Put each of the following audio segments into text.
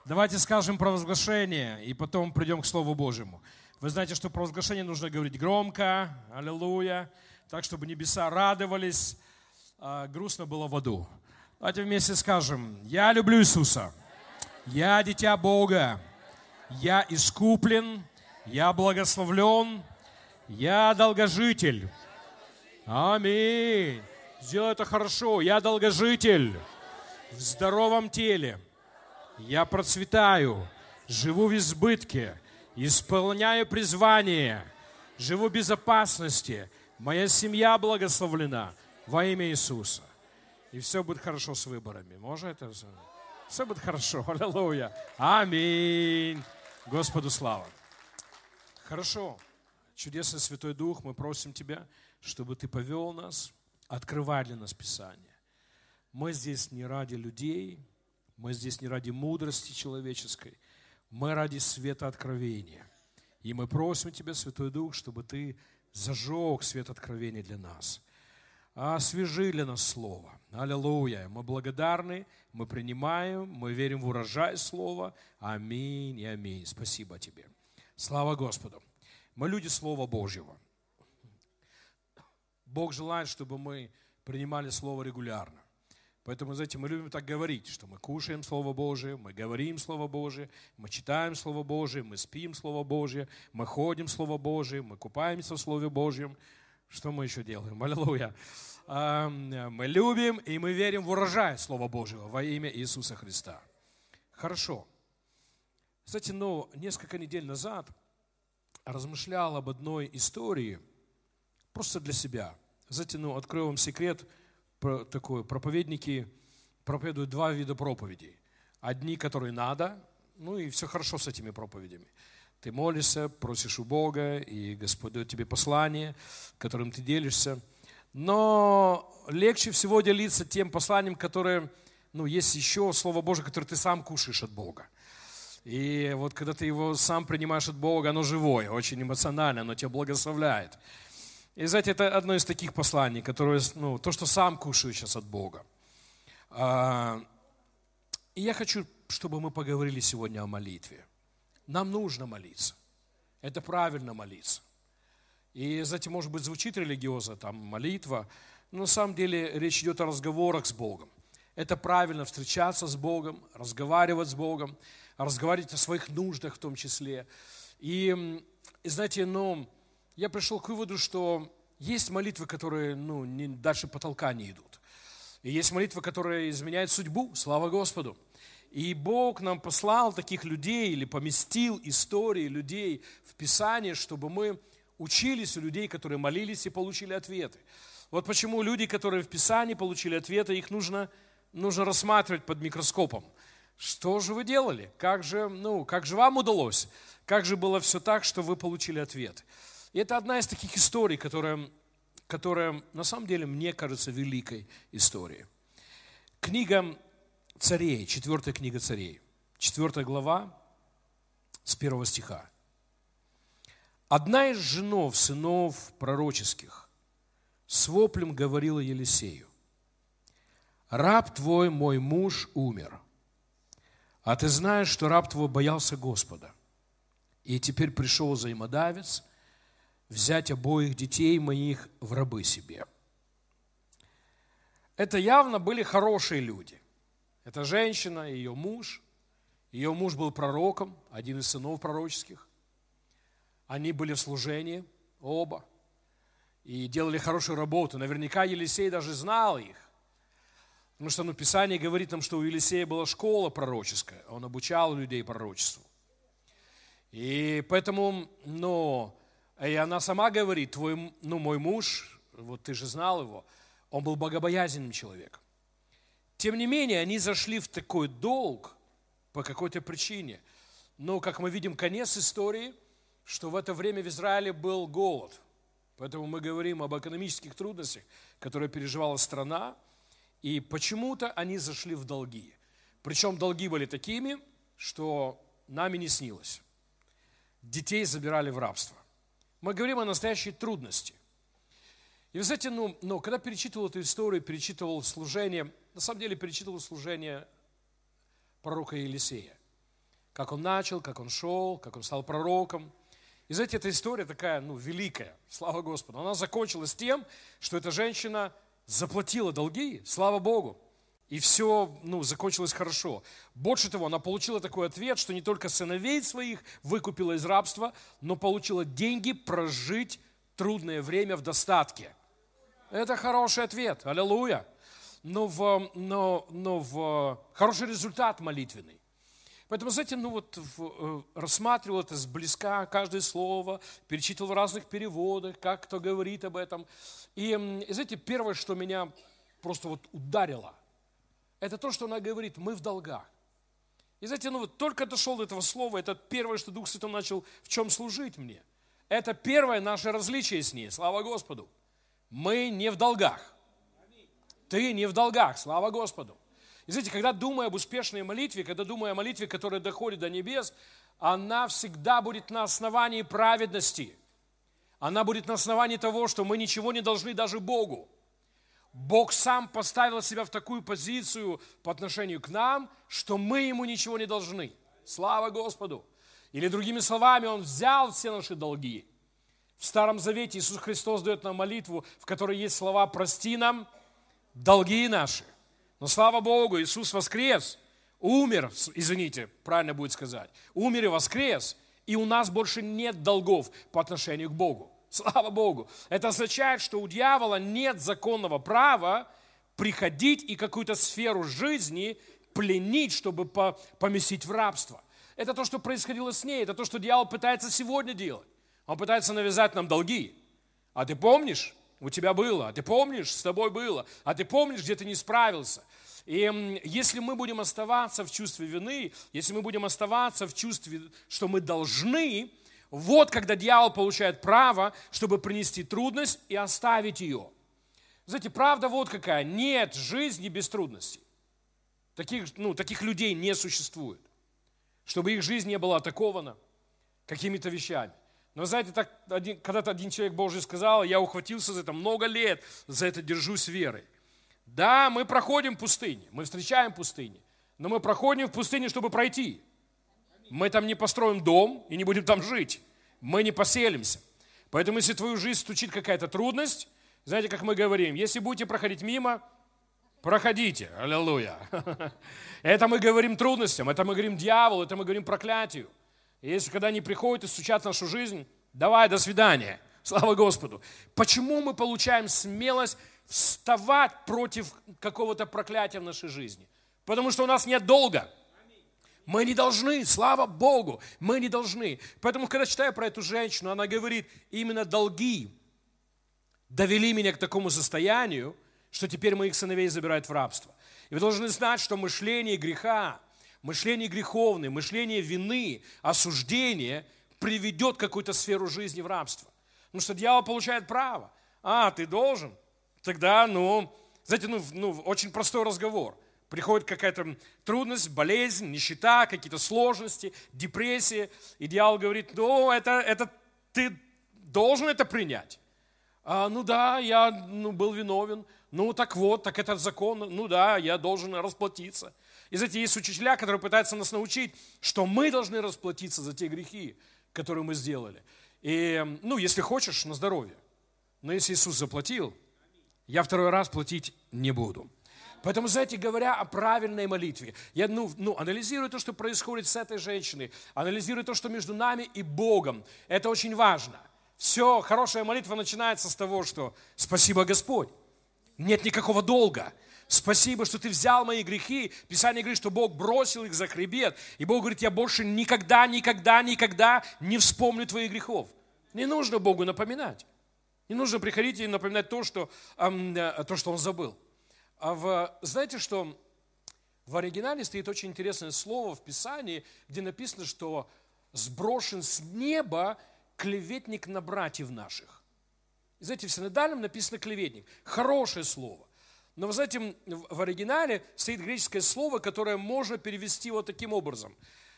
Давайте скажем провозглашение, и потом придем к Слову Божьему. Вы знаете, что провозглашение нужно говорить громко, аллилуйя, так, чтобы небеса радовались, а грустно было в аду. Давайте вместе скажем: я люблю Иисуса, я дитя Бога, я искуплен, я благословлен, я долгожитель. Аминь. Сделай это хорошо. Я долгожитель в здоровом теле. Я процветаю, живу в избытке, исполняю призвание, живу в безопасности. Моя семья благословлена во имя Иисуса. И все будет хорошо с выборами. Можно это? Все будет хорошо. Аллилуйя. Аминь. Господу слава. Хорошо. Чудесный Святой Дух, мы просим Тебя, чтобы Ты повел нас, открывай для нас Писание. Мы здесь не ради людей, мы здесь не ради мудрости человеческой, мы ради света откровения. И мы просим Тебя, Святой Дух, чтобы Ты зажег свет откровения для нас. Освежи для нас Слово. Аллилуйя. Мы благодарны, мы принимаем, мы верим в урожай Слова. Аминь и аминь. Спасибо Тебе. Слава Господу. Мы люди Слова Божьего. Бог желает, чтобы мы принимали Слово регулярно. Поэтому, знаете, мы любим так говорить, что мы кушаем Слово Божие, мы говорим Слово Божие, мы читаем Слово Божие, мы спим Слово Божие, мы ходим в Слово Божие, мы купаемся в Слове Божьем. Что мы еще делаем? Аллилуйя. Мы любим и мы верим в урожай Слова Божьего во имя Иисуса Христа. Хорошо. Кстати, несколько недель назад размышлял об одной истории, просто для себя. Знаете, открою вам секрет такой. Проповедники проповедуют два вида проповедей. Одни, которые надо, и все хорошо с этими проповедями. Ты молишься, просишь у Бога, и Господь дает тебе послание, которым ты делишься. Но легче всего делиться тем посланием, которое, есть еще Слово Божие, которое ты сам кушаешь от Бога. И вот когда ты его сам принимаешь от Бога, оно живое, очень эмоционально, оно тебя благословляет. И знаете, это одно из таких посланий, которое, то, что сам кушаю сейчас от Бога. И я хочу, чтобы мы поговорили сегодня о молитве. Нам нужно молиться. Это правильно молиться. И, знаете, может быть, звучит религиозно, молитва, но на самом деле речь идет о разговорах с Богом. Это правильно встречаться с Богом, разговаривать с Богом, разговаривать о своих нуждах в том числе. И знаете, я пришел к выводу, что есть молитвы, которые дальше потолка не идут. И есть молитвы, которые изменяют судьбу, слава Господу. И Бог нам послал таких людей или поместил истории людей в Писании, чтобы мы учились у людей, которые молились и получили ответы. Вот почему люди, которые в Писании получили ответы, их нужно рассматривать под микроскопом. Что же вы делали? Как же вам удалось? Как же было все так, что вы получили ответ? И это одна из таких историй, которая на самом деле, мне кажется, великой историей. Книга Царей, 4 книга Царей, 4 глава, с 1 стиха. Одна из сынов пророческих, с воплем говорила Елисею: «Раб твой, мой муж, умер, а ты знаешь, что раб твой боялся Господа, и теперь пришел взаимодавец взять обоих детей моих в рабы себе». Это явно были хорошие люди. Это женщина и ее муж. Ее муж был пророком, один из сынов пророческих. Они были в служении, оба, и делали хорошую работу. Наверняка Елисей даже знал их. Потому что Писание говорит нам, что у Елисея была школа пророческая. Он обучал людей пророчеству. И поэтому, и она сама говорит: мой муж, вот ты же знал его, он был богобоязненным человеком. Тем не менее, они зашли в такой долг по какой-то причине. Но, как мы видим, конец истории, что в это время в Израиле был голод. Поэтому мы говорим об экономических трудностях, которые переживала страна. И почему-то они зашли в долги. Причем долги были такими, что нами не снилось. Детей забирали в рабство. Мы говорим о настоящей трудности. И вы знаете, когда перечитывал эту историю, перечитывал служение, на самом деле перечитывал служение пророка Елисея. Как он начал, как он шел, как он стал пророком. И знаете, эта история такая, великая, слава Господу. Она закончилась тем, что эта женщина заплатила долги, слава Богу. И все, закончилось хорошо. Больше того, она получила такой ответ, что не только сыновей своих выкупила из рабства, но получила деньги прожить трудное время в достатке. Это хороший ответ, аллилуйя. Но хороший результат молитвенный. Поэтому, знаете, рассматривал это сблизка, каждое слово, перечитывал в разных переводах, как кто говорит об этом. И знаете, первое, что меня просто ударило, это то, что она говорит, мы в долгах. И знаете, только дошел до этого слова, это первое, что Дух Святой начал в чем служить мне. Это первое наше различие с ней, слава Господу. Мы не в долгах. Ты не в долгах, слава Господу. И знаете, когда думаю об успешной молитве, когда думаю о молитве, которая доходит до небес, она всегда будет на основании праведности. Она будет на основании того, что мы ничего не должны даже Богу. Бог сам поставил себя в такую позицию по отношению к нам, что мы Ему ничего не должны. Слава Господу! Или другими словами, Он взял все наши долги. В Старом Завете Иисус Христос дает нам молитву, в которой есть слова «Прости нам долги наши». Но слава Богу, Иисус воскрес, умер, правильно будет сказать, умер и воскрес, и у нас больше нет долгов по отношению к Богу. Слава Богу. Это означает, что у дьявола нет законного права приходить и какую-то сферу жизни пленить, чтобы поместить в рабство. Это то, что происходило с ней, это то, что дьявол пытается сегодня делать. Он пытается навязать нам долги. А ты помнишь? У тебя было, а ты помнишь, с тобой было, а ты помнишь, где ты не справился. И если мы будем оставаться в чувстве вины, если мы будем оставаться в чувстве, что мы должны, вот когда дьявол получает право, чтобы принести трудность и оставить ее. Знаете, правда вот какая, нет жизни без трудностей. Таких людей не существует. Чтобы их жизнь не была атакована какими-то вещами. Но знаете, когда-то один человек Божий сказал, я ухватился за это много лет, за это держусь верой. Да, мы проходим пустыни, мы встречаем пустыни, но мы проходим в пустыне, чтобы пройти. Мы там не построим дом и не будем там жить. Мы не поселимся. Поэтому, если в твою жизнь стучит какая-то трудность, знаете, как мы говорим, если будете проходить мимо, проходите. Аллилуйя. Это мы говорим трудностям, это мы говорим дьяволу, это мы говорим проклятию. И если когда они приходят и стучат в нашу жизнь, давай, до свидания. Слава Господу. Почему мы получаем смелость вставать против какого-то проклятия в нашей жизни? Потому что у нас нет долга. Мы не должны, слава Богу, мы не должны. Поэтому, когда читаю про эту женщину, она говорит, именно долги довели меня к такому состоянию, что теперь моих сыновей забирают в рабство. И вы должны знать, что мышление греха, мышление греховное, мышление вины, осуждение приведет какую-то сферу жизни в рабство. Потому что дьявол получает право. Ты должен. Тогда, знаете, очень простой разговор. Приходит какая-то трудность, болезнь, нищета, какие-то сложности, депрессия. И дьявол говорит, это ты должен это принять. Да, я был виновен. Так это закон. Да, я должен расплатиться. И знаете, есть учителя, которые пытаются нас научить, что мы должны расплатиться за те грехи, которые мы сделали. И, если хочешь, на здоровье. Но если Иисус заплатил, я второй раз платить не буду. Поэтому, знаете, говоря о правильной молитве, я анализирую то, что происходит с этой женщиной, анализирую то, что между нами и Богом. Это очень важно. Все, хорошая молитва начинается с того, что «Спасибо, Господь, нет никакого долга». Спасибо, что ты взял мои грехи. Писание говорит, что Бог бросил их за хребет. И Бог говорит, я больше никогда не вспомню твоих грехов. Не нужно Богу напоминать. Не нужно приходить и напоминать то, что Он забыл. Знаете, что в оригинале стоит очень интересное слово в Писании, где написано, что сброшен с неба клеветник на братьев наших. И знаете, в синодальном написано клеветник. Хорошее слово. Но вы знаете, в оригинале стоит греческое слово, которое можно перевести вот таким образом.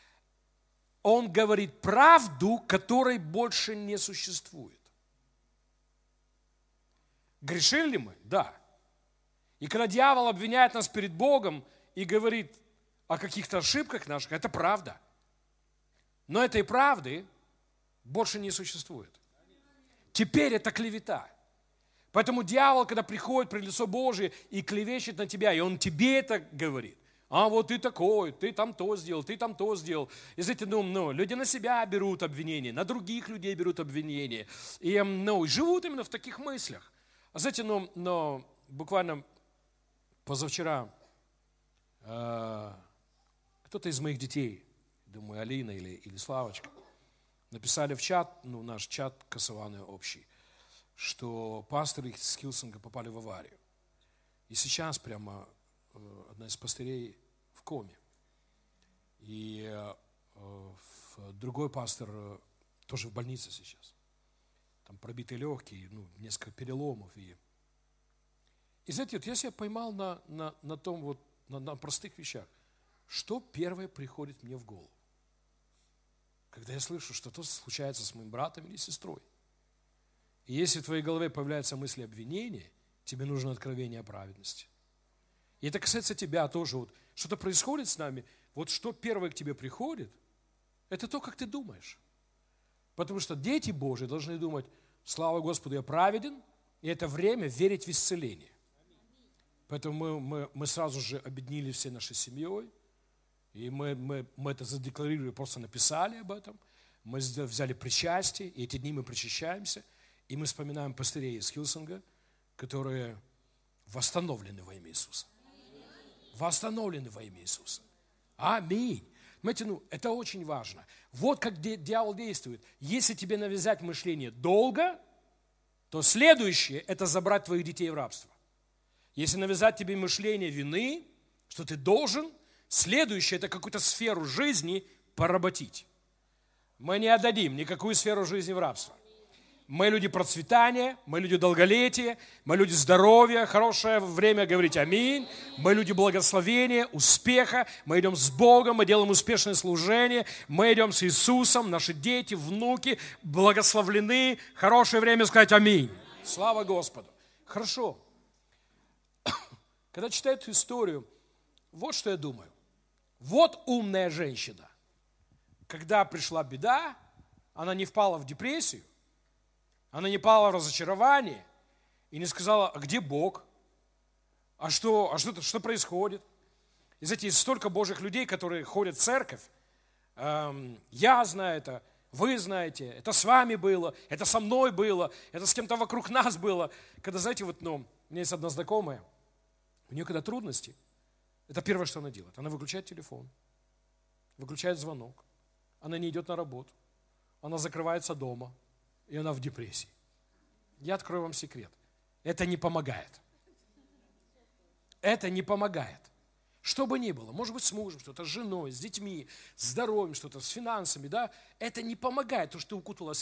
Он говорит правду, которой больше не существует. Грешили ли мы? Да. И когда дьявол обвиняет нас перед Богом и говорит о каких-то ошибках наших, это правда. Но этой правды больше не существует. Теперь это клевета. Поэтому дьявол, когда приходит при лицо Божие и клевещет на тебя, и он тебе это говорит. А вот ты такой, ты там то сделал, ты там то сделал. И знаете, люди на себя берут обвинения, на других людей берут обвинения. И живут именно в таких мыслях. А знаете, буквально позавчера кто-то из моих детей, думаю, Алина или Славочка, написали в чат, наш чат косованный общий, что пасторы из Хиллсонга попали в аварию. И сейчас прямо одна из пастырей в коме. И другой пастор тоже в больнице сейчас. Там пробитые легкие, несколько переломов. И знаете, я себя поймал на том, на простых вещах. Что первое приходит мне в голову? Когда я слышу, что что-то случается с моим братом или сестрой. И если в твоей голове появляются мысли обвинения, тебе нужно откровение о праведности. И это касается тебя тоже. Что-то происходит с нами, что первое к тебе приходит, это то, как ты думаешь. Потому что дети Божьи должны думать, слава Господу, я праведен, и это время верить в исцеление. Поэтому мы сразу же объединились всей нашей семьей, и мы это задекларировали, просто написали об этом. Мы взяли причастие, и эти дни мы причащаемся, и мы вспоминаем пастырей из Хиллсонга, которые восстановлены во имя Иисуса. Восстановлены во имя Иисуса. Аминь. Понимаете, это очень важно. Вот как дьявол действует. Если тебе навязать мышление долго, то следующее – это забрать твоих детей в рабство. Если навязать тебе мышление вины, что ты должен, следующее – это какую-то сферу жизни поработить. Мы не отдадим никакую сферу жизни в рабство. Мы люди процветания, мы люди долголетия, мы люди здоровья, хорошее время говорить аминь. Мы люди благословения, успеха, мы идем с Богом, мы делаем успешное служение, мы идем с Иисусом, наши дети, внуки благословлены. Хорошее время сказать аминь. Слава Господу. Хорошо. Когда читаю эту историю, вот что я думаю. Вот умная женщина. Когда пришла беда, она не впала в депрессию, она не пала в разочарование и не сказала, а где Бог? А что происходит? И знаете, есть столько Божьих людей, которые ходят в церковь. Я знаю это, вы знаете, это с вами было, это со мной было, это с кем-то вокруг нас было. Когда, знаете, у меня есть одна знакомая, у нее когда трудности, это первое, что она делает. Она выключает телефон, выключает звонок, она не идет на работу, она закрывается дома. И она в депрессии. Я открою вам секрет. Это не помогает. Это не помогает. Что бы ни было, может быть, с мужем, что-то с женой, с детьми, с здоровьем, что-то с финансами, да, это не помогает, то, что ты укуталась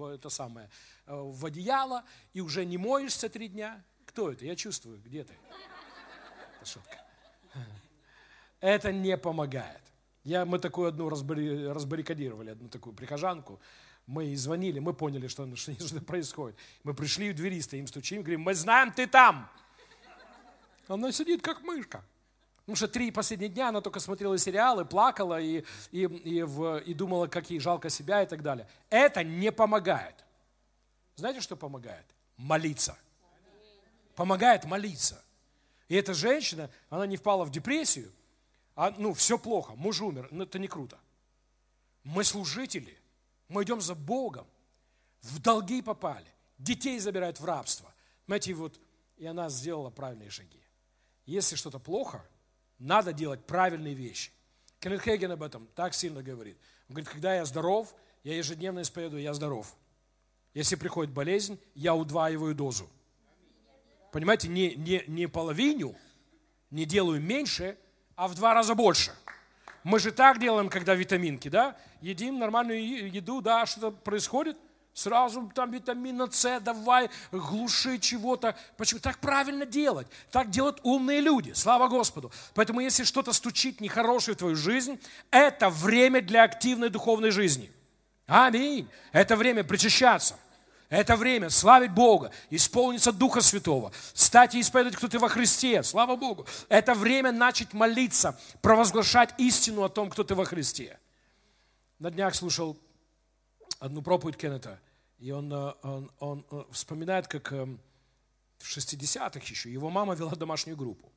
в одеяло и уже не моешься 3 дня. Кто это? Я чувствую, где ты? Это шутка. Это не помогает. Мы такую одну разбаррикадировали, одну такую прихожанку. Мы ей звонили, мы поняли, что происходит. Мы пришли в двери, стоим, стучим, говорим, мы знаем, ты там. Она сидит, как мышка. Потому что 3 последних дня она только смотрела сериалы, плакала и думала, как ей жалко себя и так далее. Это не помогает. Знаете, что помогает? Молиться. Помогает молиться. И эта женщина, она не впала в депрессию, все плохо, муж умер, это не круто. Мы служители. Мы идем за Богом, в долги попали, детей забирают в рабство. Знаете, и она сделала правильные шаги. Если что-то плохо, надо делать правильные вещи. Кеннет Хейген об этом так сильно говорит. Он говорит, когда я здоров, я ежедневно исповедую, я здоров. Если приходит болезнь, я удваиваю дозу. Понимаете, не половину, не делаю меньше, а в 2 раза больше. Мы же так делаем, когда витаминки, да? Едим нормальную еду, да, что-то происходит, сразу там витамина С, давай, глуши чего-то. Почему? Так правильно делать. Так делают умные люди. Слава Господу. Поэтому если что-то стучит нехорошее в твою жизнь, это время для активной духовной жизни. Аминь. Это время причащаться. Это время славить Бога, исполниться Духа Святого, стать и исповедовать, кто ты во Христе. Слава Богу. Это время начать молиться, провозглашать истину о том, кто ты во Христе. на днях слушал одну проповедь Кеннета, и он вспоминает, как в 60-х еще его мама вела домашнюю группу.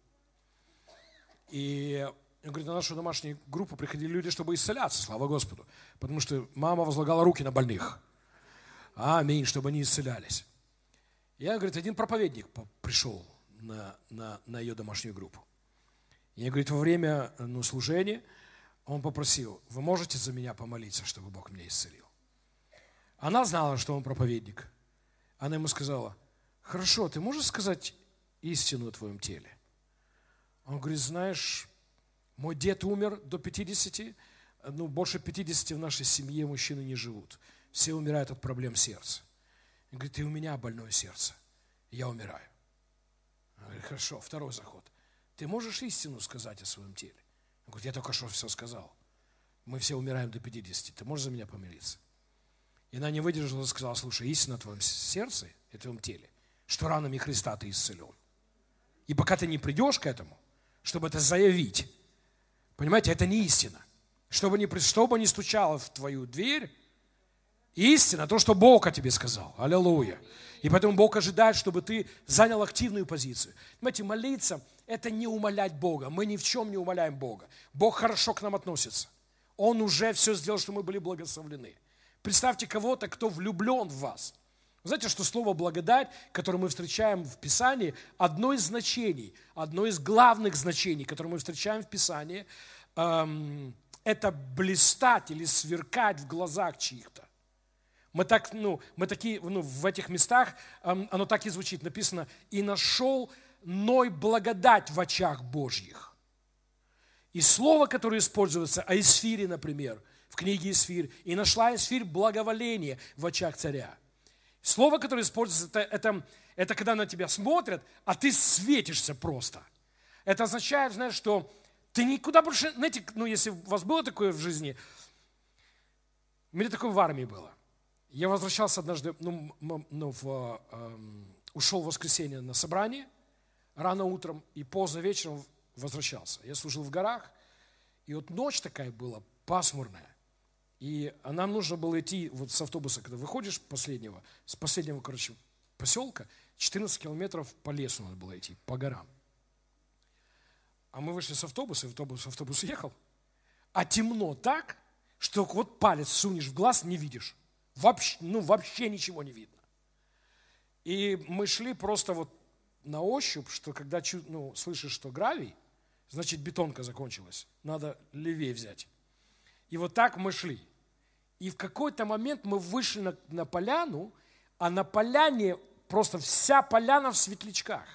И он говорит, на нашу домашнюю группу приходили люди, чтобы исцеляться, слава Господу. Потому что мама возлагала руки на больных. Аминь, чтобы они исцелялись. Я, говорит, один проповедник пришел на ее домашнюю группу. И, говорит, во время служения он попросил, вы можете за меня помолиться, чтобы Бог меня исцелил? Она знала, что он проповедник. Она ему сказала, хорошо, ты можешь сказать истину о твоем теле? Он говорит, знаешь, мой дед умер до 50, больше 50 в нашей семье мужчины не живут. Все умирают от проблем сердца. Он говорит, и у меня больное сердце, я умираю. Он говорит, хорошо, второй заход. Ты можешь истину сказать о своем теле? Он говорит, я только что все сказал. Мы все умираем до 50, ты можешь за меня помолиться? И она не выдержала и сказала, слушай, истина в твоем сердце и в твоем теле, что ранами Христа ты исцелен. И пока ты не придешь к этому, чтобы это заявить, понимаете, это не истина. Чтобы не стучало в твою дверь, истина, то, что Бог о тебе сказал. Аллилуйя. И поэтому Бог ожидает, чтобы ты занял активную позицию. Понимаете, молиться – это не умалять Бога. Мы ни в чем не умаляем Бога. Бог хорошо к нам относится. Он уже все сделал, чтобы мы были благословлены. Представьте кого-то, кто влюблен в вас. Вы знаете, что слово «благодать», которое мы встречаем в Писании, одно из значений, одно из главных значений, которое мы встречаем в Писании, это блистать или сверкать в глазах чьих-то. Мы такие, в этих местах, оно так и звучит, написано, «И нашел Ной благодать в очах Божьих». И слово, которое используется, о Исфире, например, в книге Исфир, «И нашла Исфирь благоволение в очах царя». Слово, которое используется, это когда на тебя смотрят, а ты светишься просто. Это означает, знаешь, что ты никуда больше, знаете, если у вас было такое в жизни, у меня такое в армии было. Я возвращался однажды, ушел в воскресенье на собрание, рано утром и поздно вечером возвращался. Я служил в горах, и вот ночь такая была, пасмурная. И нам нужно было идти вот с автобуса, когда выходишь с последнего, поселка, 14 километров по лесу надо было идти, по горам. А мы вышли с автобуса, и автобус ехал. А темно так, что вот палец сунешь в глаз, не видишь. Вообще ничего не видно. И мы шли просто вот на ощупь, что когда слышишь, что гравий, значит бетонка закончилась. Надо левее взять. И вот так мы шли. И в какой-то момент мы вышли на поляну, а на поляне просто вся поляна в светлячках.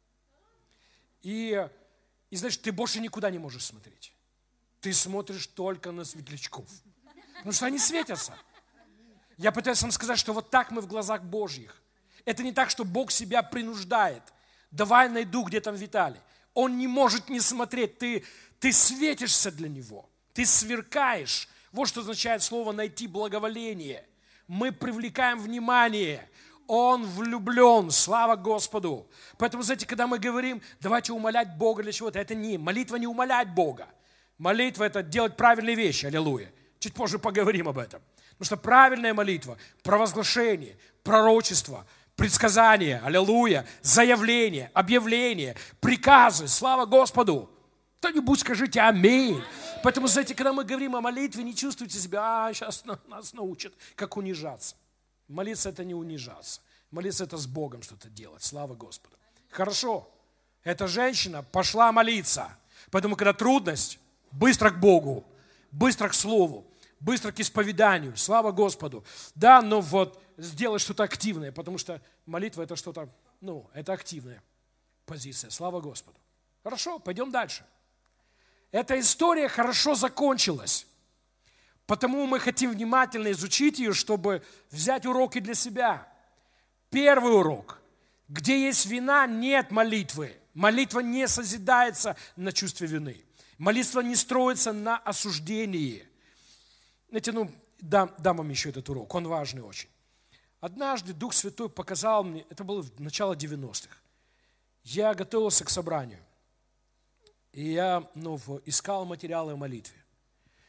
И значит, ты больше никуда не можешь смотреть. Ты смотришь только на светлячков. Потому что они светятся. Я пытаюсь вам сказать, что вот так мы в глазах Божьих. Это не так, что Бог себя принуждает. Давай найду, где там Виталий. Он не может не смотреть. Ты светишься для Него. Ты сверкаешь. Вот что означает слово «найти благоволение». Мы привлекаем внимание. Он влюблен. Слава Господу. Поэтому, знаете, когда мы говорим, давайте умолять Бога для чего-то, это молитва не умолять Бога. Молитва – это делать правильные вещи. Аллилуйя. Чуть позже поговорим об этом. Потому что правильная молитва, провозглашение, пророчество, предсказание, аллилуйя, заявление, объявление, приказы, слава Господу. Кто-нибудь скажите аминь. Поэтому, знаете, когда мы говорим о молитве, не чувствуйте себя, сейчас нас научат, как унижаться. Молиться – это не унижаться. Молиться – это с Богом что-то делать. Слава Господу. Хорошо. Эта женщина пошла молиться. Поэтому, когда трудность, быстро к Богу, быстро к Слову, быстро к исповеданию. Слава Господу. Да, но вот сделать что-то активное, потому что молитва – это что-то, это активная позиция. Слава Господу. Хорошо, пойдем дальше. Эта история хорошо закончилась. Потому мы хотим внимательно изучить ее, чтобы взять уроки для себя. Первый урок. Где есть вина, нет молитвы. Молитва не созидается на чувстве вины. Молитва не строится на осуждении. Знаете, дам вам еще этот урок, он важный очень. Однажды Дух Святой показал мне, это было начало 90-х, я готовился к собранию, и я искал материалы о молитве.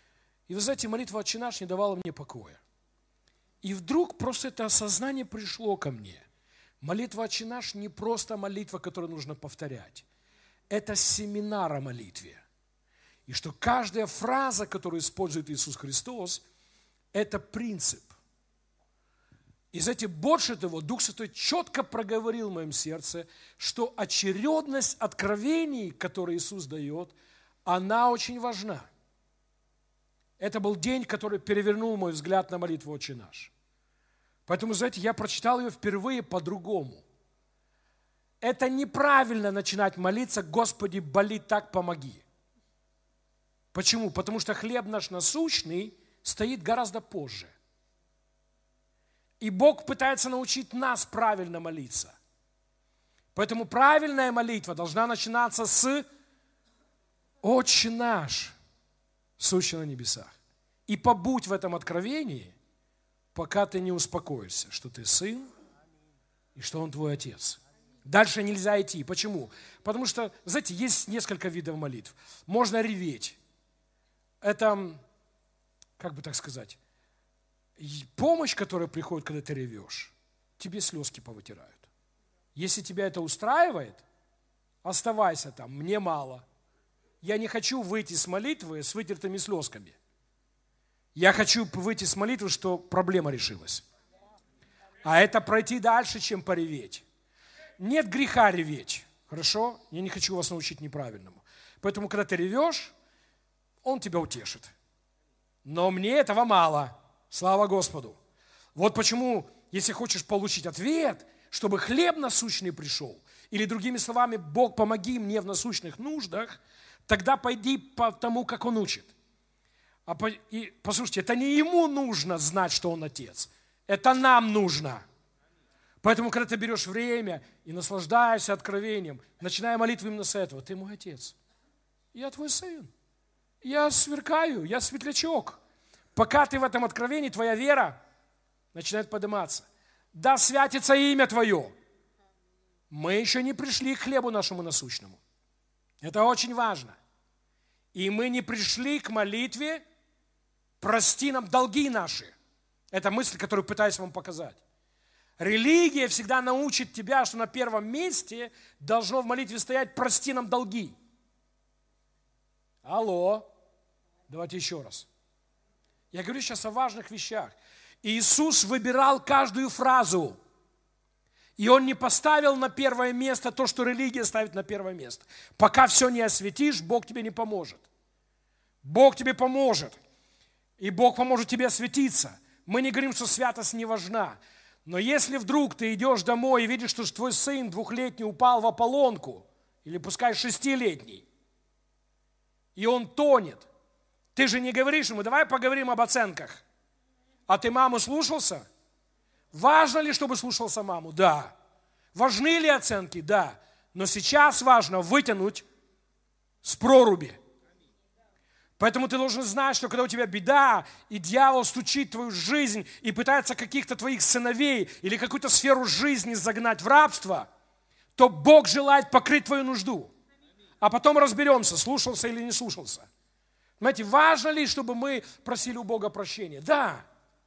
И вы знаете, молитва «Отче наш» не давала мне покоя. И вдруг просто это осознание пришло ко мне. Молитва «Отче наш» не просто молитва, которую нужно повторять. Это семинар о молитве. И что каждая фраза, которую использует Иисус Христос, это принцип. И знаете, больше того, Дух Святой четко проговорил в моем сердце, что очередность откровений, которые Иисус дает, она очень важна. Это был день, который перевернул мой взгляд на молитву «Отче наш». Поэтому, знаете, я прочитал ее впервые по-другому. Это неправильно начинать молиться «Господи, болит так, помоги». Почему? Потому что хлеб наш насущный стоит гораздо позже. И Бог пытается научить нас правильно молиться. Поэтому правильная молитва должна начинаться с «Отче наш, сущий на небесах». И побудь в этом откровении, пока ты не успокоишься, что ты сын и что он твой отец. Дальше нельзя идти. Почему? Потому что, знаете, есть несколько видов молитв. Можно реветь. Это, как бы так сказать, помощь, которая приходит, когда ты ревешь, тебе слезки повытирают. Если тебя это устраивает, оставайся там, мне мало. Я не хочу выйти с молитвы с вытертыми слезками. Я хочу выйти с молитвы, что проблема решилась. А это пройти дальше, чем пореветь. Нет греха реветь, хорошо? Я не хочу вас научить неправильному. Поэтому, когда ты ревешь, Он тебя утешит. Но мне этого мало. Слава Господу. Вот почему, если хочешь получить ответ, чтобы хлеб насущный пришел, или другими словами, Бог, помоги мне в насущных нуждах, тогда пойди по тому, как Он учит. И послушайте, это не Ему нужно знать, что Он Отец. Это нам нужно. Поэтому, когда ты берешь время и наслаждаешься откровением, начиная молитву именно с этого, ты мой Отец. Я твой сын. Я сверкаю, я светлячок. Пока ты в этом откровении, твоя вера начинает подниматься. Да святится имя Твое. Мы еще не пришли к хлебу нашему насущному. Это очень важно. И мы не пришли к молитве «Прости нам долги наши». Это мысль, которую пытаюсь вам показать. Религия всегда научит тебя, что на первом месте должно в молитве стоять «Прости нам долги». Алло. Давайте еще раз. Я говорю сейчас о важных вещах. Иисус выбирал каждую фразу. И Он не поставил на первое место то, что религия ставит на первое место. Пока все не осветишь, Бог тебе не поможет. Бог тебе поможет. И Бог поможет тебе осветиться. Мы не говорим, что святость не важна. Но если вдруг ты идешь домой и видишь, что твой сын 2-летний упал в ополонку, или пускай 6-летний, и он тонет, ты же не говоришь ему, давай поговорим об оценках. А ты маму слушался? Важно ли, чтобы слушался маму? Да. Важны ли оценки? Да. Но сейчас важно вытянуть с проруби. Поэтому ты должен знать, что когда у тебя беда, и дьявол стучит в твою жизнь и пытается каких-то твоих сыновей или какую-то сферу жизни загнать в рабство, то Бог желает покрыть твою нужду. А потом разберемся, слушался или не слушался. Понимаете, важно ли, чтобы мы просили у Бога прощения? Да.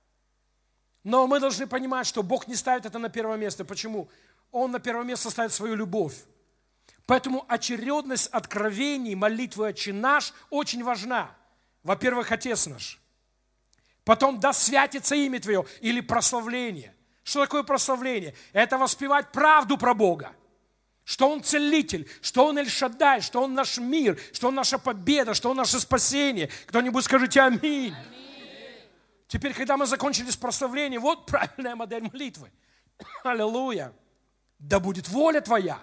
Но мы должны понимать, что Бог не ставит это на первое место. Почему? Он на первое место ставит свою любовь. Поэтому очередность откровений, молитвы «Отче наш» очень важна. Во-первых, Отец наш. Потом «Да святится имя Твое» или прославление. Что такое прославление? Это воспевать правду про Бога. Что Он целитель, что Он Эль-Шаддай, что Он наш мир, что Он наша победа, что Он наше спасение. Кто-нибудь скажите аминь. Теперь, когда мы закончили с прославлением, вот правильная модель молитвы. Аллилуйя. Да будет воля Твоя.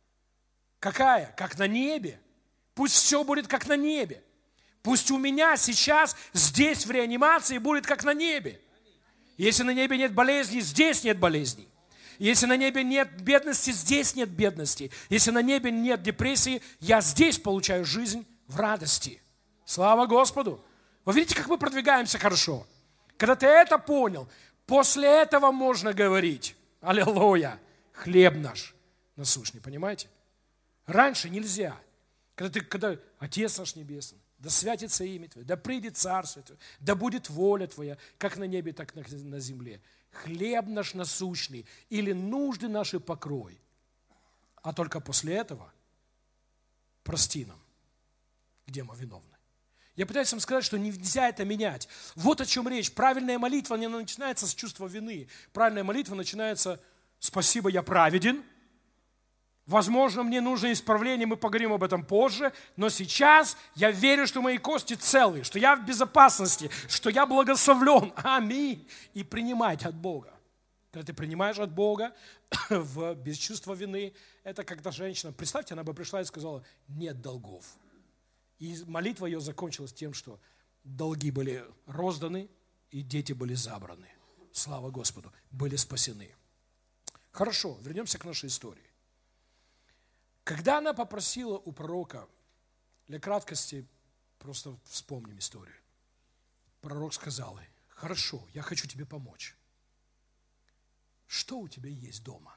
Какая? Как на небе. Пусть все будет как на небе. Пусть у меня сейчас, здесь, в реанимации, будет как на небе. Если на небе нет болезней, здесь нет болезней. Если на небе нет бедности, здесь нет бедности. Если на небе нет депрессии, я здесь получаю жизнь в радости. Слава Господу. Вы видите, как мы продвигаемся хорошо? Когда ты это понял, после этого можно говорить: аллилуйя, хлеб наш насущный, понимаете? Раньше нельзя. Когда Отец наш Небесный, Да святится имя Твое, да придет Царствие Твое, да будет воля Твоя, как на небе, так на земле. Хлеб наш насущный или нужды наши покрой. А только после этого прости нам, где мы виновны. Я пытаюсь вам сказать, что нельзя это менять. Вот о чем речь. Правильная молитва не начинается с чувства вины. Правильная молитва начинается: спасибо, я праведен. Возможно, мне нужно исправление, мы поговорим об этом позже, но сейчас я верю, что мои кости целые, что я в безопасности, что я благословлен. Аминь. И принимать от Бога. Когда ты принимаешь от Бога без чувства вины, это когда женщина, представьте, она бы пришла и сказала: нет долгов. И молитва ее закончилась тем, что долги были розданы, и дети были забраны. Слава Господу, были спасены. Хорошо, вернемся к нашей истории. Когда она попросила у пророка, для краткости просто вспомним историю. Пророк сказал ей: хорошо, я хочу тебе помочь. Что у тебя есть дома?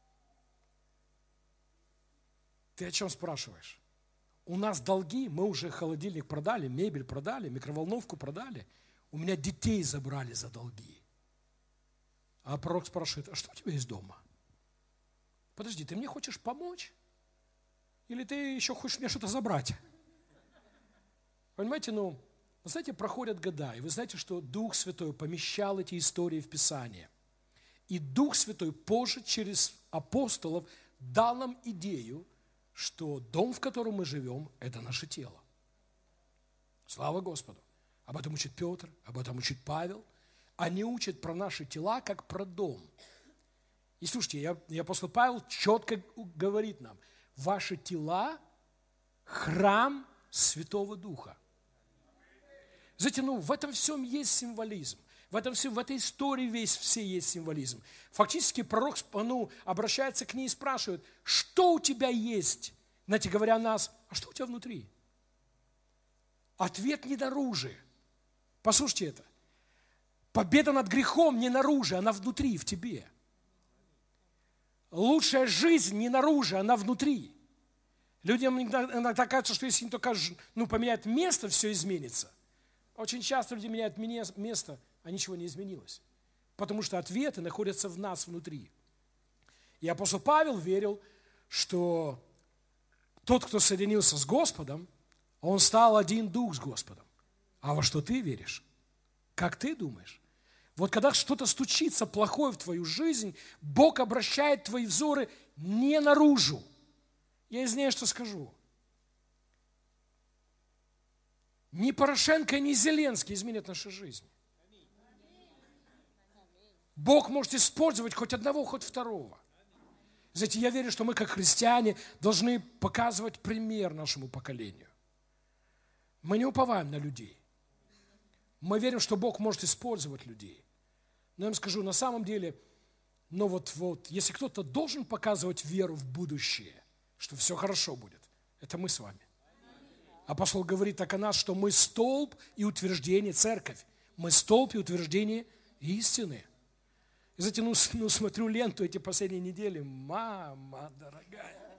Ты о чем спрашиваешь? У нас долги, мы уже холодильник продали, мебель продали, микроволновку продали. У меня детей забрали за долги. А пророк спрашивает: а что у тебя есть дома? Подожди, ты мне хочешь помочь? Или ты еще хочешь мне что-то забрать? Понимаете, вы знаете, проходят года, и вы знаете, что Дух Святой помещал эти истории в Писание. И Дух Святой позже через апостолов дал нам идею, что дом, в котором мы живем, это наше тело. Слава Господу. Об этом учит Петр, об этом учит Павел. Они учат про наши тела, как про дом. И слушайте, апостол Павел четко говорит нам: ваши тела – храм Святого Духа. Знаете, в этом всем есть символизм. В этой истории все есть символизм. Фактически пророк обращается к ней и спрашивает: что у тебя есть? Знаете, говоря нас, а что у тебя внутри? Ответ не наружу. Послушайте это. Победа над грехом не наружу, она внутри, в тебе. Лучшая жизнь не наружу, она внутри. Людям иногда кажется, что если они только поменяют место, все изменится. Очень часто люди меняют место, а ничего не изменилось. Потому что ответы находятся в нас внутри. И апостол Павел верил, что тот, кто соединился с Господом, он стал один дух с Господом. А во что ты веришь? Как ты думаешь? Вот когда что-то стучится плохое в твою жизнь, Бог обращает твои взоры не наружу. Я извиняюсь, что скажу. Ни Порошенко, ни Зеленский изменят нашу жизнь. Бог может использовать хоть одного, хоть второго. Знаете, я верю, что мы, как христиане, должны показывать пример нашему поколению. Мы не уповаем на людей. Мы верим, что Бог может использовать людей. Но я вам скажу, на самом деле, если кто-то должен показывать веру в будущее, что все хорошо будет, это мы с вами. Апостол говорит так о нас, что мы столб и утверждение, церковь. Мы столб и утверждение истины. И знаете, смотрю ленту эти последние недели, мама дорогая.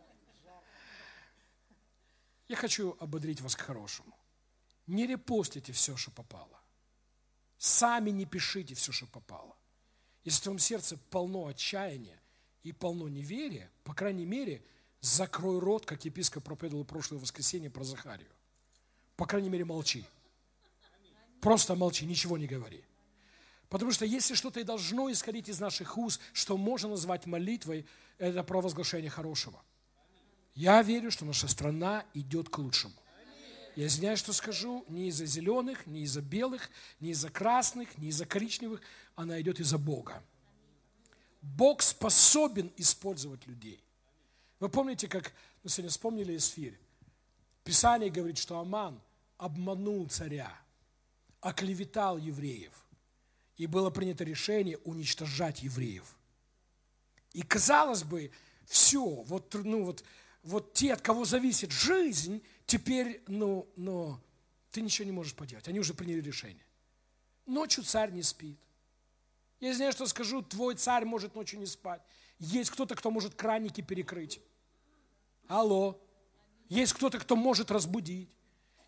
Я хочу ободрить вас к хорошему. Не репостите все, что попало. Сами не пишите все, что попало. Если в твоем сердце полно отчаяния и полно неверия, по крайней мере, закрой рот, как епископ проповедовал в прошлое воскресенье про Захарию. По крайней мере, молчи. Просто молчи, ничего не говори. Потому что если что-то и должно исходить из наших уст, что можно назвать молитвой, это провозглашение хорошего. Я верю, что наша страна идет к лучшему. Я извиняюсь, что скажу, не из-за зеленых, не из-за белых, не из-за красных, не из-за коричневых, она идет из-за Бога. Бог способен использовать людей. Вы помните, как мы сегодня вспомнили Эсфирь? Писание говорит, что Аман обманул царя, оклеветал евреев, и было принято решение уничтожать евреев. И казалось бы, все, вот те, от кого зависит жизнь, теперь, ты ничего не можешь поделать. Они уже приняли решение. Ночью царь не спит. Я не знаю, что скажу, твой царь может ночью не спать. Есть кто-то, кто может краники перекрыть. Алло. Есть кто-то, кто может разбудить.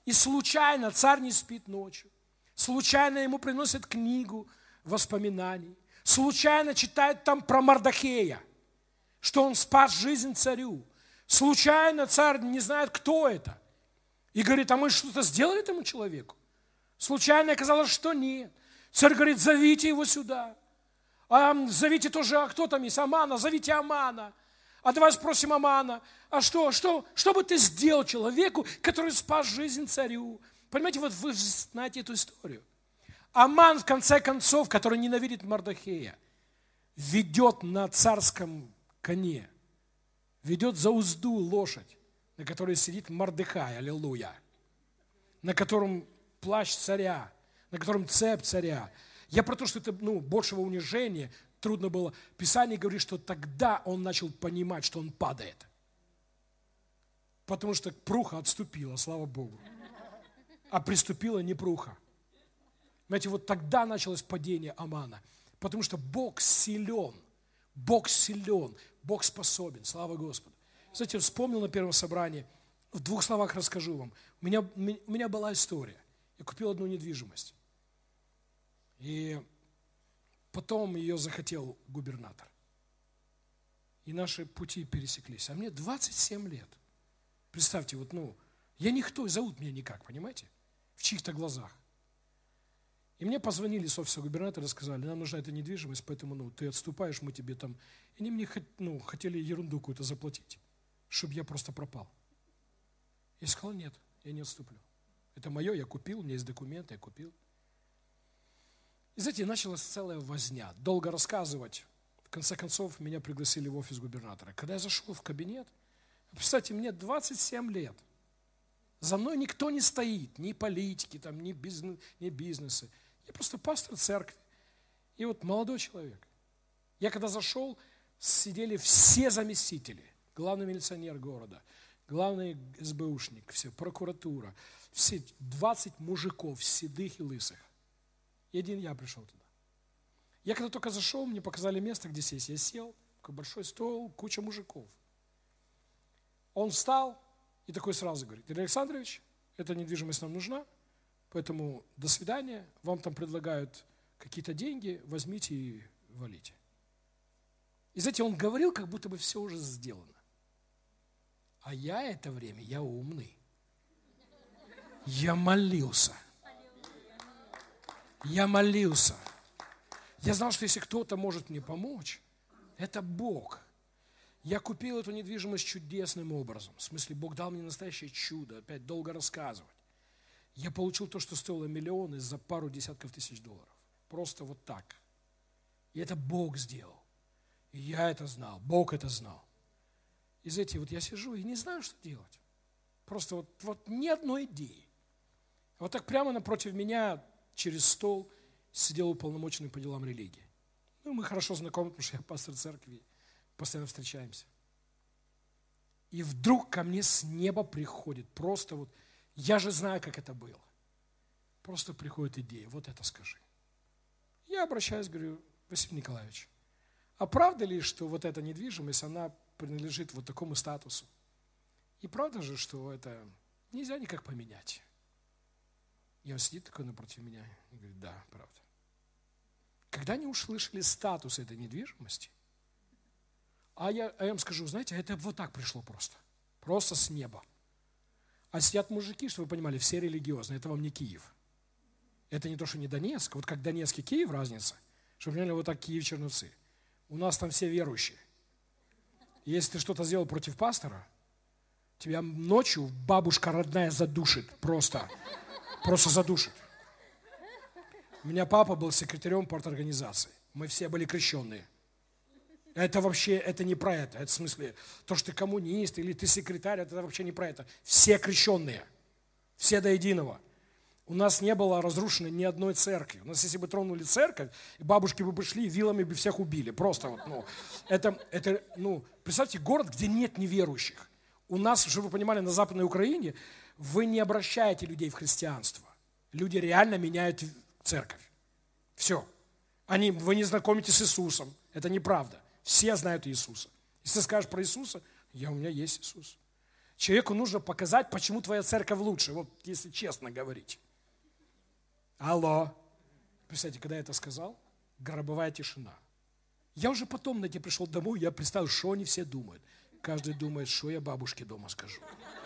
И случайно царь не спит ночью. Случайно ему приносят книгу воспоминаний. Случайно читает там про Мордехея, что он спас жизнь царю. Случайно царь не знает, кто это. И говорит, а мы что-то сделали этому человеку? Случайно оказалось, что нет. Царь говорит, зовите его сюда. Зовите тоже, а кто там есть? Амана, зовите Амана. А давай спросим Амана, а что бы ты сделал человеку, который спас жизнь царю? Понимаете, вот вы знаете эту историю. Аман, в конце концов, который ненавидит Мордехея, ведет на царском коне, ведет за узду лошадь, на которой сидит Мордехай, аллилуйя, на котором плащ царя, на котором цепь царя. Я про то, что это большего унижения трудно было. Писание говорит, что тогда он начал понимать, что он падает. Потому что пруха отступила, слава Богу. А приступила не пруха. Знаете, вот тогда началось падение Амана. Потому что Бог силен, Бог способен, слава Господу. Знаете, вспомнил на первом собрании, в 2 словах расскажу вам. У меня была история. Я купил одну недвижимость. И потом ее захотел губернатор. И наши пути пересеклись. А мне 27 лет. Представьте, я никто, и зовут меня никак, понимаете? В чьих-то глазах. И мне позвонили с офиса губернатора и сказали, нам нужна эта недвижимость, поэтому ты отступаешь, мы тебе там... И они мне хотели ерунду какую-то заплатить, чтобы я просто пропал. Я сказал, нет, я не отступлю. Это мое, я купил, у меня есть документы, я купил. И знаете, началась целая возня. Долго рассказывать. В конце концов, меня пригласили в офис губернатора. Когда я зашел в кабинет, представьте, мне 27 лет. За мной никто не стоит, ни политики, ни бизнесы. Я просто пастор церкви. И вот молодой человек. Я когда зашел, сидели все заместители. Главный милиционер города, главный СБУшник, все, прокуратура. Все 20 мужиков, седых и лысых. И один я пришел туда. Я когда только зашел, мне показали место, где сесть. Я сел, такой большой стол, куча мужиков. Он встал и такой сразу говорит, Илья Александрович, эта недвижимость нам нужна, поэтому до свидания, вам там предлагают какие-то деньги, возьмите и валите. И знаете, он говорил, как будто бы все уже сделано. А я это время, я умный. Я молился. Я молился. Я знал, что если кто-то может мне помочь, это Бог. Я купил эту недвижимость чудесным образом. В смысле, Бог дал мне настоящее чудо. Опять долго рассказывать. Я получил то, что стоило миллионы за пару десятков тысяч долларов. Просто вот так. И это Бог сделал. И я это знал. Бог это знал. И знаете, вот я сижу и не знаю, что делать. Просто вот ни одной идеи. Вот так прямо напротив меня через стол сидел уполномоченный по делам религии. Мы хорошо знакомы, потому что я пастор церкви, постоянно встречаемся. И вдруг ко мне с неба приходит просто я же знаю, как это было. Просто приходит идея, вот это скажи. Я обращаюсь, говорю, Василий Николаевич, а правда ли, что вот эта недвижимость, она принадлежит вот такому статусу? И правда же, что это нельзя никак поменять? И он сидит такой напротив меня и говорит, да, правда. Когда они услышали статус этой недвижимости, а я им скажу, знаете, это вот так пришло просто с неба. А сидят мужики, чтобы вы понимали, все религиозные, это вам не Киев. Это не то, что не Донецк, вот как Донецк и Киев разница, чтобы вы понимали, вот так Киев, Черновцы. У нас там все верующие. Если ты что-то сделал против пастора, тебя ночью бабушка родная задушит просто задушит. У меня папа был секретарем парторганизации. Мы все были крещенные. Это вообще, это не про это. Это в смысле, то, что ты коммунист или ты секретарь, это вообще не про это. Все крещенные. Все до единого. У нас не было разрушено ни одной церкви. У нас, если бы тронули церковь, бабушки бы пришли, вилами бы всех убили. Просто представьте, город, где нет неверующих. У нас, чтобы вы понимали, на Западной Украине вы не обращаете людей в христианство. Люди реально меняют церковь. Все. Вы не знакомитесь с Иисусом. Это неправда. Все знают Иисуса. Если ты скажешь про Иисуса, у меня есть Иисус. Человеку нужно показать, почему твоя церковь лучше. Вот если честно говорить. Алло. Представьте, когда я это сказал, гробовая тишина. Я уже потом на день пришел домой, я представил, что они все думают. Каждый думает, что я бабушке дома скажу.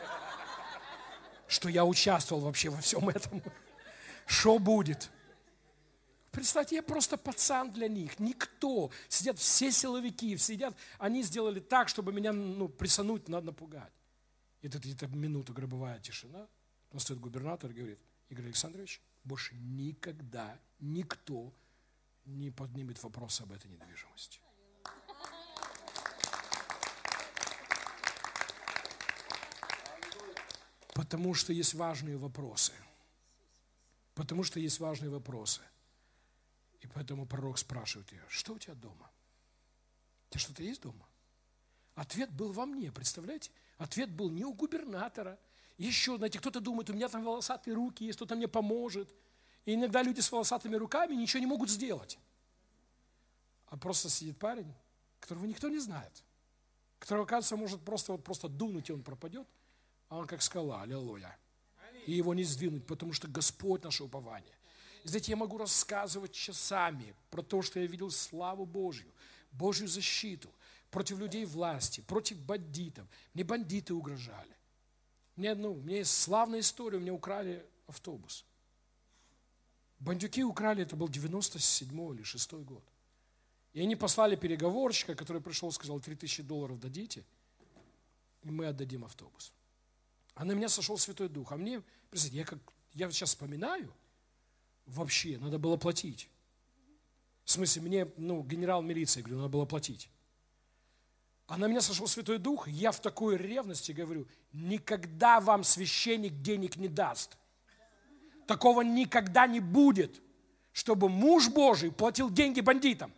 Что я участвовал вообще во всем этом. Что будет? Представьте, я просто пацан для них. Никто. Сидят все силовики, сидят. Они сделали так, чтобы меня прессануть, напугать. И тут где-то минуту гробовая тишина. Он стоит губернатор и говорит: Игорь Александрович, больше никогда никто не поднимет вопрос об этой недвижимости. Потому что есть важные вопросы. Потому что есть важные вопросы. И поэтому пророк спрашивает ее: что у тебя дома? У тебя что-то есть дома? Ответ был во мне, представляете? Ответ был не у губернатора. Еще, знаете, кто-то думает, у меня там волосатые руки есть, кто-то мне поможет. И иногда люди с волосатыми руками ничего не могут сделать. А просто сидит парень, которого никто не знает. Которого, кажется, может просто дунуть, и он пропадет. А он как скала, аллилуйя. И его не сдвинуть, потому что Господь наше упование. И знаете, я могу рассказывать часами про то, что я видел славу Божью, Божью защиту против людей власти, против бандитов. Мне бандиты угрожали. У меня есть славная история, мне украли автобус. Бандюки украли, это был 97-й или 6-й год. И они послали переговорщика, который пришел и сказал: $3000 дадите, и мы отдадим автобус. А на меня сошел Святой Дух. А мне, представьте, я сейчас вспоминаю, вообще надо было платить. В смысле, мне, генерал милиции, говорю, надо было платить. А на меня сошел Святой Дух, и я в такой ревности говорю: никогда вам священник денег не даст. Такого никогда не будет, чтобы муж Божий платил деньги бандитам.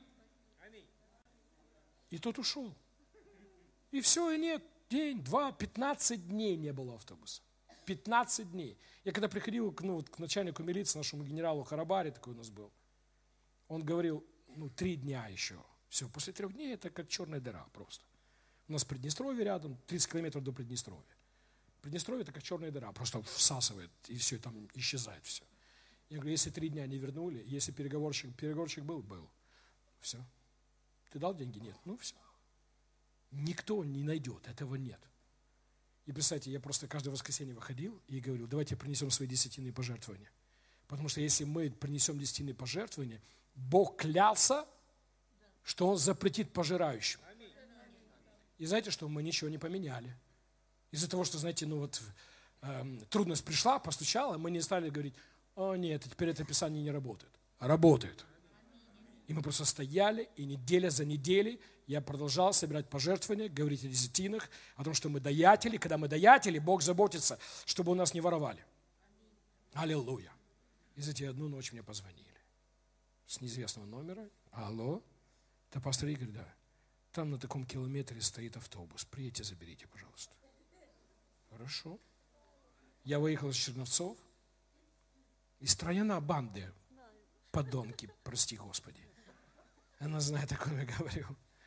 И тот ушел. И все, и нет. День, 2, 15 дней не было автобуса. 15 дней. Я когда приходил к начальнику милиции, нашему генералу Харабари, такой у нас был, он говорил: 3 дня еще. Все, после 3 дней это как черная дыра просто. У нас Приднестровье рядом, 30 километров до Приднестровья. Приднестровье это как черная дыра, просто всасывает, и все, там исчезает все. Я говорю: если 3 дня не вернули, если переговорщик был. Все. Ты дал деньги? Нет. Все. Никто не найдет, этого нет. И представьте, я просто каждое воскресенье выходил и говорил: давайте принесем свои десятинные пожертвования. Потому что если мы принесем десятинные пожертвования, Бог клялся, что Он запретит пожирающим. И знаете что? Мы ничего не поменяли. Из-за того, что, знаете, трудность пришла, постучала, мы не стали говорить: о нет, теперь это Писание не работает. Работает. И мы просто стояли, и неделя за неделей я продолжал собирать пожертвования, говорить о десятинах, о том, что мы даятели. Когда мы даятели, Бог заботится, чтобы у нас не воровали. Аллилуйя. И затем одну ночь мне позвонили. С неизвестного номера. Алло. Да, пастор Игорь, да. Там на таком километре стоит автобус. Приедьте, заберите, пожалуйста. Хорошо. Я выехал из Черновцов. Из Трояна банды. Подонки, прости Господи. Она знает, о ком я говорю.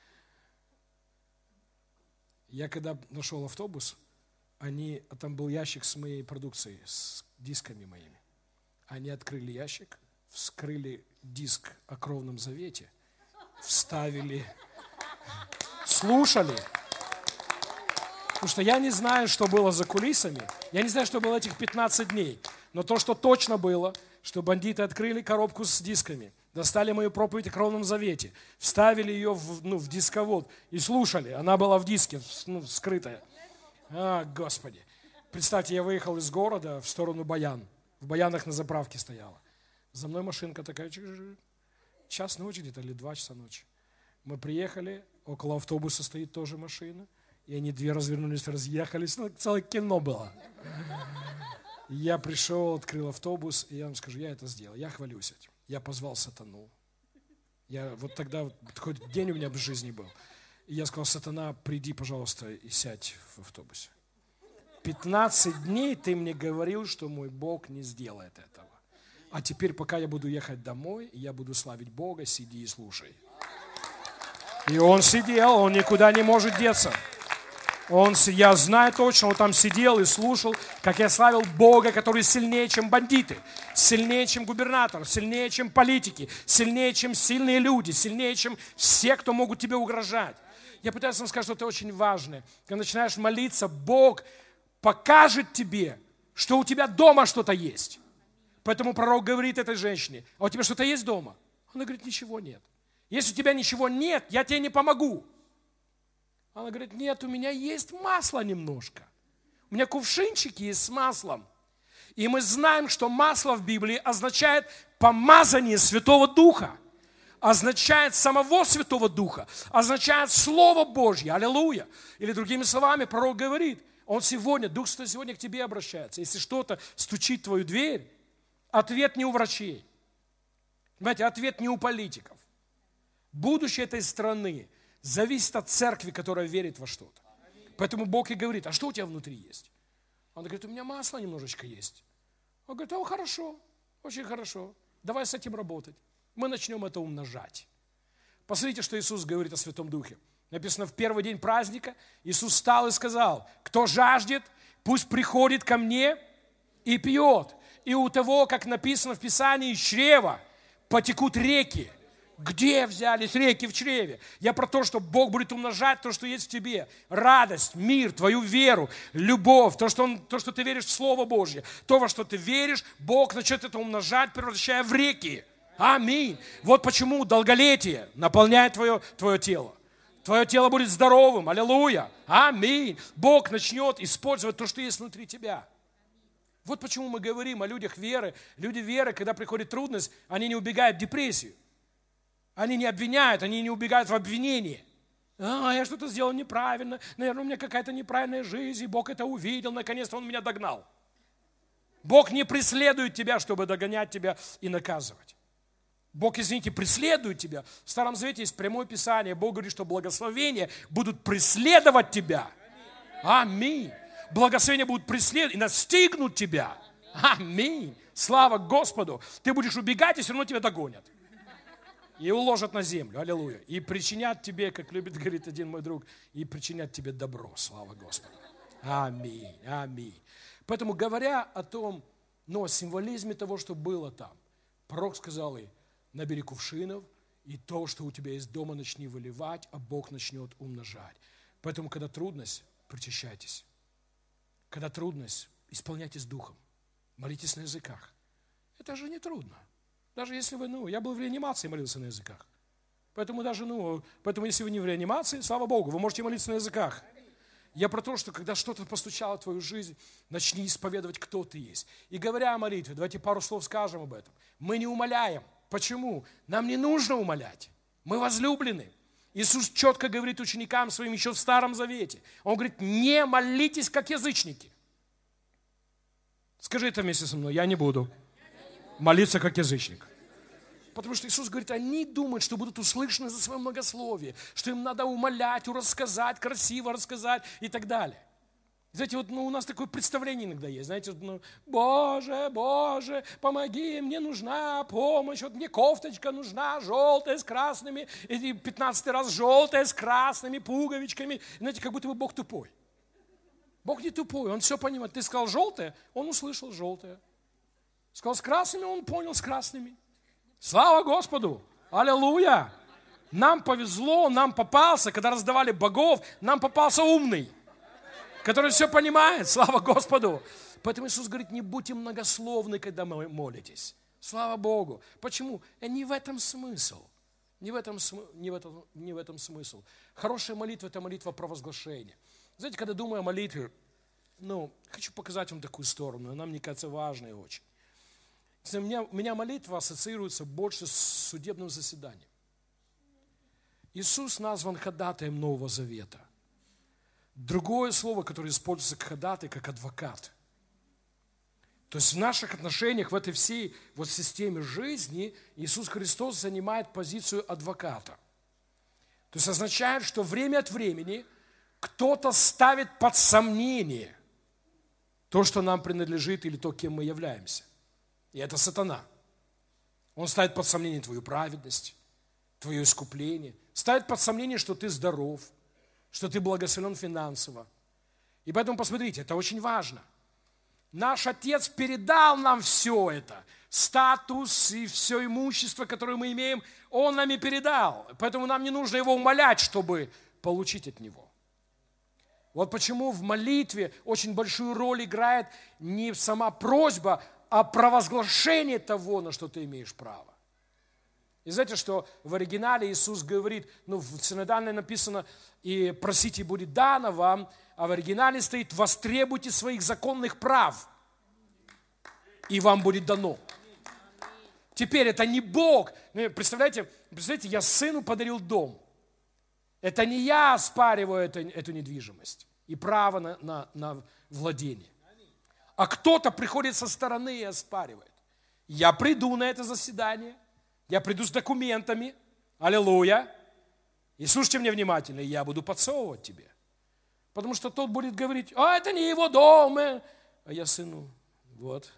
Я когда нашел автобус, там был ящик с моей продукцией, с дисками моими. Они открыли ящик, вскрыли диск о Кровном Завете, вставили, слушали. Потому что я не знаю, что было за кулисами, я не знаю, что было этих 15 дней. Но то, что точно было, что бандиты открыли коробку с дисками, достали мою проповедь о Кровном Завете, вставили ее в дисковод и слушали. Она была в диске, скрытая. Господи. Представьте, я выехал из города в сторону Баян. В Баянах на заправке стояла. За мной машинка такая, час ночи где-то или 2 часа ночи. Мы приехали, около автобуса стоит тоже машина, и они 2 развернулись, разъехались. Целое кино было. Я пришел, открыл автобус, и я вам скажу, я это сделал. Я хвалюсь этим. Я позвал сатану. Тогда хоть день у меня в жизни был. И я сказал: сатана, приди, пожалуйста, и сядь в автобусе. 15 дней ты мне говорил, что мой Бог не сделает этого. А теперь, пока я буду ехать домой, я буду славить Бога, сиди и слушай. И он сидел, он никуда не может деться. Я знаю точно, он там сидел и слушал, как я славил Бога, который сильнее, чем бандиты, сильнее, чем губернатор, сильнее, чем политики, сильнее, чем сильные люди, сильнее, чем все, кто могут тебе угрожать. Я пытаюсь вам сказать что-то очень важное. Когда начинаешь молиться, Бог покажет тебе, что у тебя дома что-то есть. Поэтому пророк говорит этой женщине: а у тебя что-то есть дома? Она говорит: ничего нет. Если у тебя ничего нет, я тебе не помогу. Она говорит: нет, у меня есть масло немножко. У меня кувшинчики есть с маслом. И мы знаем, что масло в Библии означает помазание Святого Духа. Означает самого Святого Духа. Означает Слово Божье. Аллилуйя. Или другими словами, пророк говорит, Дух Святой сегодня к тебе обращается. Если что-то стучит в твою дверь, ответ не у врачей. Понимаете, ответ не у политиков. Будущее этой страны зависит от церкви, которая верит во что-то. Поэтому Бог и говорит: а что у тебя внутри есть? Он говорит: у меня масло немножечко есть. Он говорит: о, хорошо, очень хорошо. Давай с этим работать. Мы начнем это умножать. Посмотрите, что Иисус говорит о Святом Духе. Написано, в первый день праздника Иисус встал и сказал: кто жаждет, пусть приходит ко мне и пьет. И у того, как написано в Писании, из чрева потекут реки. Где взялись реки в чреве? Я про то, что Бог будет умножать то, что есть в тебе. Радость, мир, твою веру, любовь, то, что ты веришь в Слово Божье. То, во что ты веришь, Бог начнет это умножать, превращая в реки. Аминь. Вот почему долголетие наполняет твое тело. Твое тело будет здоровым. Аллилуйя. Аминь. Бог начнет использовать то, что есть внутри тебя. Вот почему мы говорим о людях веры. Люди веры, когда приходит трудность, они не убегают в депрессию. Они не обвиняют, они не убегают в обвинение. Я что-то сделал неправильно, наверное, у меня какая-то неправильная жизнь, и Бог это увидел, наконец-то Он меня догнал. Бог не преследует тебя, чтобы догонять тебя и наказывать. Бог, извините, преследует тебя. В Старом Завете есть прямое Писание. Бог говорит, что благословения будут преследовать тебя. Аминь. Благословения будут преследовать и настигнут тебя. Аминь. Слава Господу. Ты будешь убегать, и все равно тебя догонят. И уложат на землю, аллилуйя. И причинят тебе, как любит говорить один мой друг, и причинят тебе добро, слава Господу. Аминь, аминь. Поэтому, говоря о том, о символизме того, что было там, пророк сказал ей: набери кувшинов, и то, что у тебя есть дома, начни выливать, а Бог начнет умножать. Поэтому, когда трудность, причащайтесь. Когда трудность, исполняйтесь духом. Молитесь на языках. Это же не трудно. Даже если вы, я был в реанимации, молился на языках. Поэтому если вы не в реанимации, слава Богу, вы можете молиться на языках. Я про то, что когда что-то постучало в твою жизнь, начни исповедовать, кто ты есть. И говоря о молитве, давайте пару слов скажем об этом. Мы не умоляем. Почему? Нам не нужно умолять. Мы возлюблены. Иисус четко говорит ученикам своим еще в Старом Завете. Он говорит: не молитесь, как язычники. Скажи это вместе со мной: я не буду молиться, как язычник. Потому что Иисус говорит, они думают, что будут услышаны за свое многословие, что им надо умолять, рассказать, красиво рассказать и так далее. Знаете, у нас такое представление иногда есть. Знаете, Боже, Боже, помоги, мне нужна помощь, мне кофточка нужна, желтая с красными, и 15 раз желтая с красными пуговичками. Знаете, как будто бы Бог тупой. Бог не тупой, Он все понимает. Ты сказал желтое, Он услышал желтое. Сказал с красными, Он понял с красными. Слава Господу! Аллилуйя! Нам повезло, нам попался, когда раздавали богов, нам попался умный, который все понимает. Слава Господу! Поэтому Иисус говорит, не будьте многословны, когда вы молитесь. Слава Богу! Почему? Не в этом смысл. Не в этом смысл. Хорошая молитва – это молитва провозглашения. Знаете, когда думаю о молитве, хочу показать вам такую сторону, она, мне кажется, важная очень. У меня молитва ассоциируется больше с судебным заседанием. Иисус назван ходатаем Нового Завета. Другое слово, которое используется как ходатай, как адвокат. То есть в наших отношениях, в этой всей системе жизни Иисус Христос занимает позицию адвоката. То есть означает, что время от времени кто-то ставит под сомнение то, что нам принадлежит, или то, кем мы являемся. И это сатана. Он ставит под сомнение твою праведность, твое искупление. Ставит под сомнение, что ты здоров, что ты благословен финансово. И поэтому посмотрите, это очень важно. Наш Отец передал нам все это, статус и все имущество, которое мы имеем, Он нам и передал. Поэтому нам не нужно Его умолять, чтобы получить от Него. Вот почему в молитве очень большую роль играет не сама просьба, а провозглашение того, на что ты имеешь право. И знаете, что в оригинале Иисус говорит, в синодальной написано, и просите, будет дано вам, а в оригинале стоит, востребуйте своих законных прав, и вам будет дано. Теперь это не Бог. Представляете, я сыну подарил дом. Это не я оспариваю эту недвижимость и право на владение. А кто-то приходит со стороны и оспаривает. Я приду на это заседание, я приду с документами, аллилуйя, и слушайте меня внимательно, я буду подсовывать тебе. Потому что тот будет говорить, это не его дом. А я сыну, вот,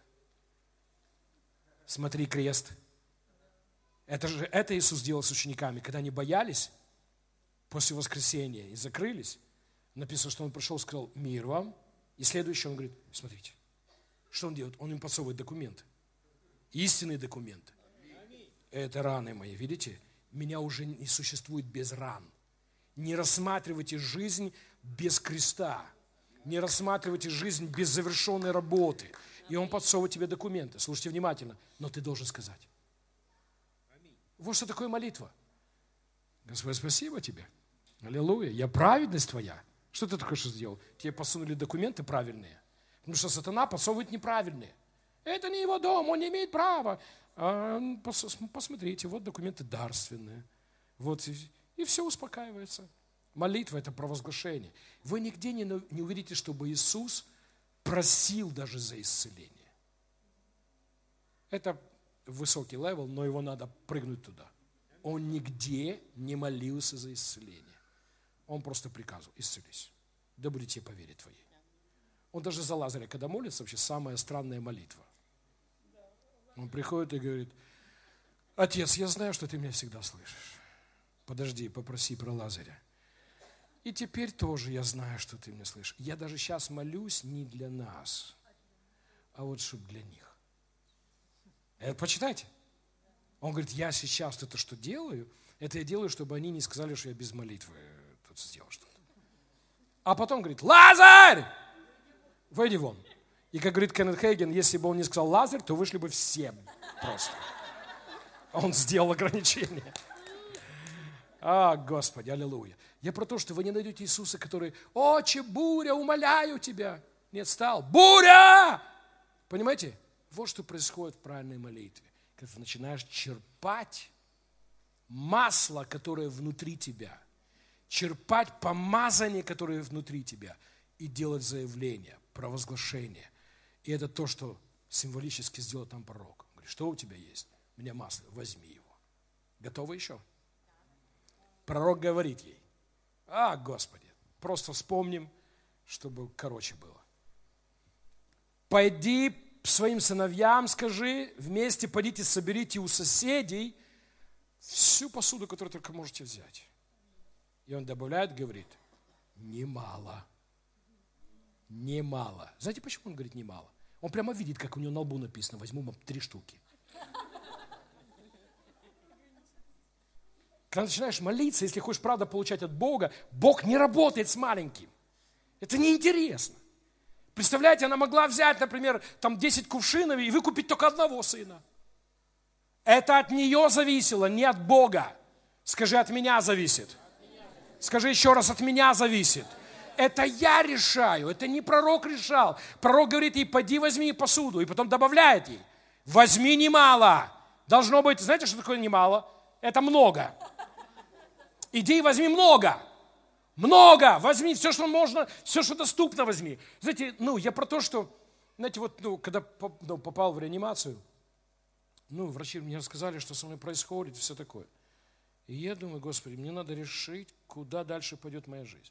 смотри крест. Это Иисус делал с учениками, когда они боялись после воскресения и закрылись. Написано, что Он пришел и сказал, мир вам. И следующее, Он говорит, смотрите, что Он делает? Он им подсовывает документы, истинные документы. Это раны мои, видите? Меня уже не существует без ран. Не рассматривайте жизнь без креста. Не рассматривайте жизнь без завершенной работы. И Он подсовывает тебе документы. Слушайте внимательно, но ты должен сказать. Вот что такое молитва. Господь, спасибо тебе. Аллилуйя. Я праведность твоя. Что ты только что сделал? Тебе посунули документы правильные. Потому что сатана подсовывает неправильные. Это не его дом, он не имеет права. Посмотрите, вот документы дарственные. Вот, и все успокаивается. Молитва – это провозглашение. Вы нигде не увидите, чтобы Иисус просил даже за исцеление. Это высокий левел, но его надо прыгнуть туда. Он нигде не молился за исцеление. Он просто приказывал, исцелись, да будет тебе по вере твоей. Он даже за Лазаря, когда молится, вообще самая странная молитва. Он приходит и говорит, Отец, я знаю, что ты меня всегда слышишь. Подожди, попроси про Лазаря. И теперь тоже я знаю, что ты меня слышишь. Я даже сейчас молюсь не для нас, а вот чтобы для них. Это почитайте. Он говорит, я сейчас это что делаю, это я делаю, чтобы они не сказали, что я без молитвы тут сделал что-то. А потом говорит, Лазарь, выйди вон. И как говорит Кеннет Хейген, если бы он не сказал Лазарь, то вышли бы все просто. Он сделал ограничение. Господи, аллилуйя. Я про то, что вы не найдете Иисуса, который, отче, буря, умоляю тебя. Нет, стал, буря! Понимаете? Вот что происходит в правильной молитве. Когда ты начинаешь черпать масло, которое внутри тебя, черпать помазание, которое внутри тебя, и делать заявление, провозглашение. И это то, что символически сделал там пророк. Он говорит, что у тебя есть? У меня масло, возьми его. Готово еще? Пророк говорит ей, Господи, просто вспомним, чтобы короче было. Пойди своим сыновьям, скажи, вместе пойдите, соберите у соседей всю посуду, которую только можете взять. И он добавляет, говорит, немало. Немало. Знаете, почему он говорит немало? Он прямо видит, как у него на лбу написано, возьму 3 штуки. Когда начинаешь молиться, если хочешь правда получать от Бога, Бог не работает с маленьким. Это неинтересно. Представляете, она могла взять, например, там 10 кувшинов и выкупить только одного сына. Это от нее зависело, не от Бога. Скажи, от меня зависит. Скажи еще раз, от меня зависит. Это я решаю, это не пророк решал. Пророк говорит ей, пойди возьми посуду, и потом добавляет ей, возьми немало. Должно быть, знаете, что такое немало? Это много. Иди и возьми много. Много. Возьми все, что можно, все, что доступно, возьми. Знаете, я про то, что, знаете, вот, когда попал в реанимацию, врачи мне рассказали, что со мной происходит, все такое. И я думаю, Господи, мне надо решить, куда дальше пойдет моя жизнь.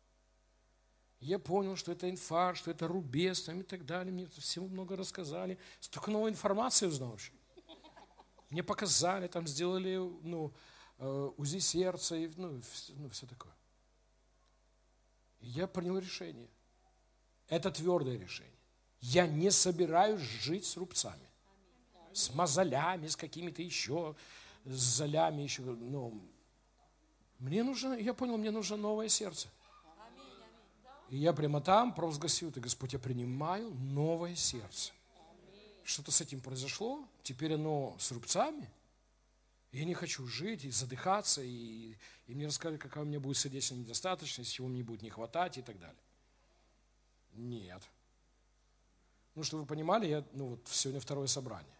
Я понял, что это инфаркт, что это рубец, там, и так далее. Мне всего много рассказали. Столько новой информации узнал вообще. Мне показали, там сделали, УЗИ сердца, и, все такое. И я принял решение. Это твердое решение. Я не собираюсь жить с рубцами, с мозолями, с какими-то еще, с золями еще. Ну, мне нужно, я понял, мне нужно новое сердце. И я прямо там провозгласил: ты, Господь, я принимаю новое сердце. Что-то с этим произошло, теперь оно с рубцами. Я не хочу жить и задыхаться, и мне рассказали, какая у меня будет сердечная недостаточность, чего мне будет не хватать и так далее. Нет. Ну, чтобы вы понимали, я, вот сегодня второе собрание.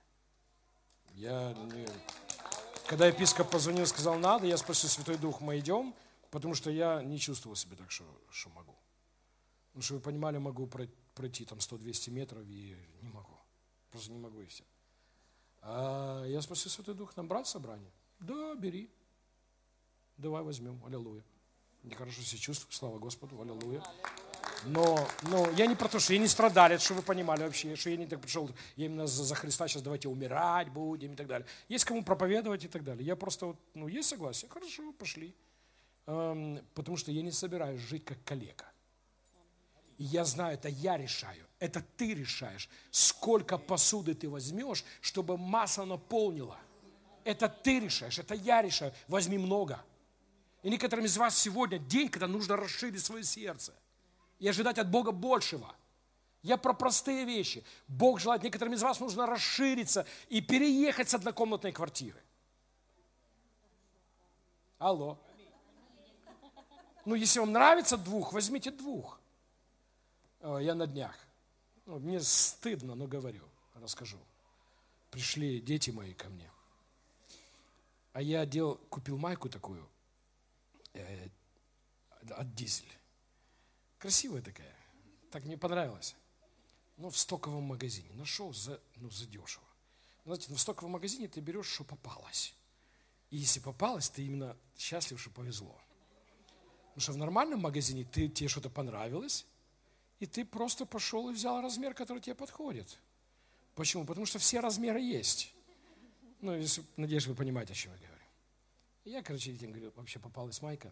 Когда епископ позвонил, сказал, надо, я спросил: Святой Дух, мы идем, потому что я не чувствовал себя так, что могу. Ну, чтобы вы понимали, могу пройти там 100-200 метров и не могу. Просто не могу и все. А я спросил: Святой Дух, нам брать собрание? Да, бери. Давай возьмем. Аллилуйя. Я хорошо себя чувствую, слава Господу, аллилуйя. Но я не про то, что я не страдалец, чтобы вы понимали вообще, что я не так пришел, я именно за Христа сейчас давайте умирать будем и так далее. Есть кому проповедовать и так далее. Я просто есть согласие? Хорошо, пошли. Потому что я не собираюсь жить как калека. И я знаю, это я решаю, это ты решаешь, сколько посуды ты возьмешь, чтобы масса наполнила. Это ты решаешь, это я решаю. Возьми много. И некоторым из вас сегодня день, когда нужно расширить свое сердце и ожидать от Бога большего. Я про простые вещи. Бог желает, некоторым из вас нужно расшириться и переехать с однокомнатной квартиры. Алло. Если вам нравится двух, возьмите двух. Я на днях. Мне стыдно, но говорю, расскажу. Пришли дети мои ко мне. А я купил майку такую от Дизель. Красивая такая. Так мне понравилось. В стоковом магазине. Нашел за дешево. Знаете, в стоковом магазине ты берешь, что попалось. И если попалось, ты именно счастлив, что повезло. Потому что в нормальном магазине тебе что-то понравилось, и ты просто пошел и взял размер, который тебе подходит. Почему? Потому что все размеры есть. Надеюсь, вы понимаете, о чем я говорю. И я, детям говорю, вообще попалась майка.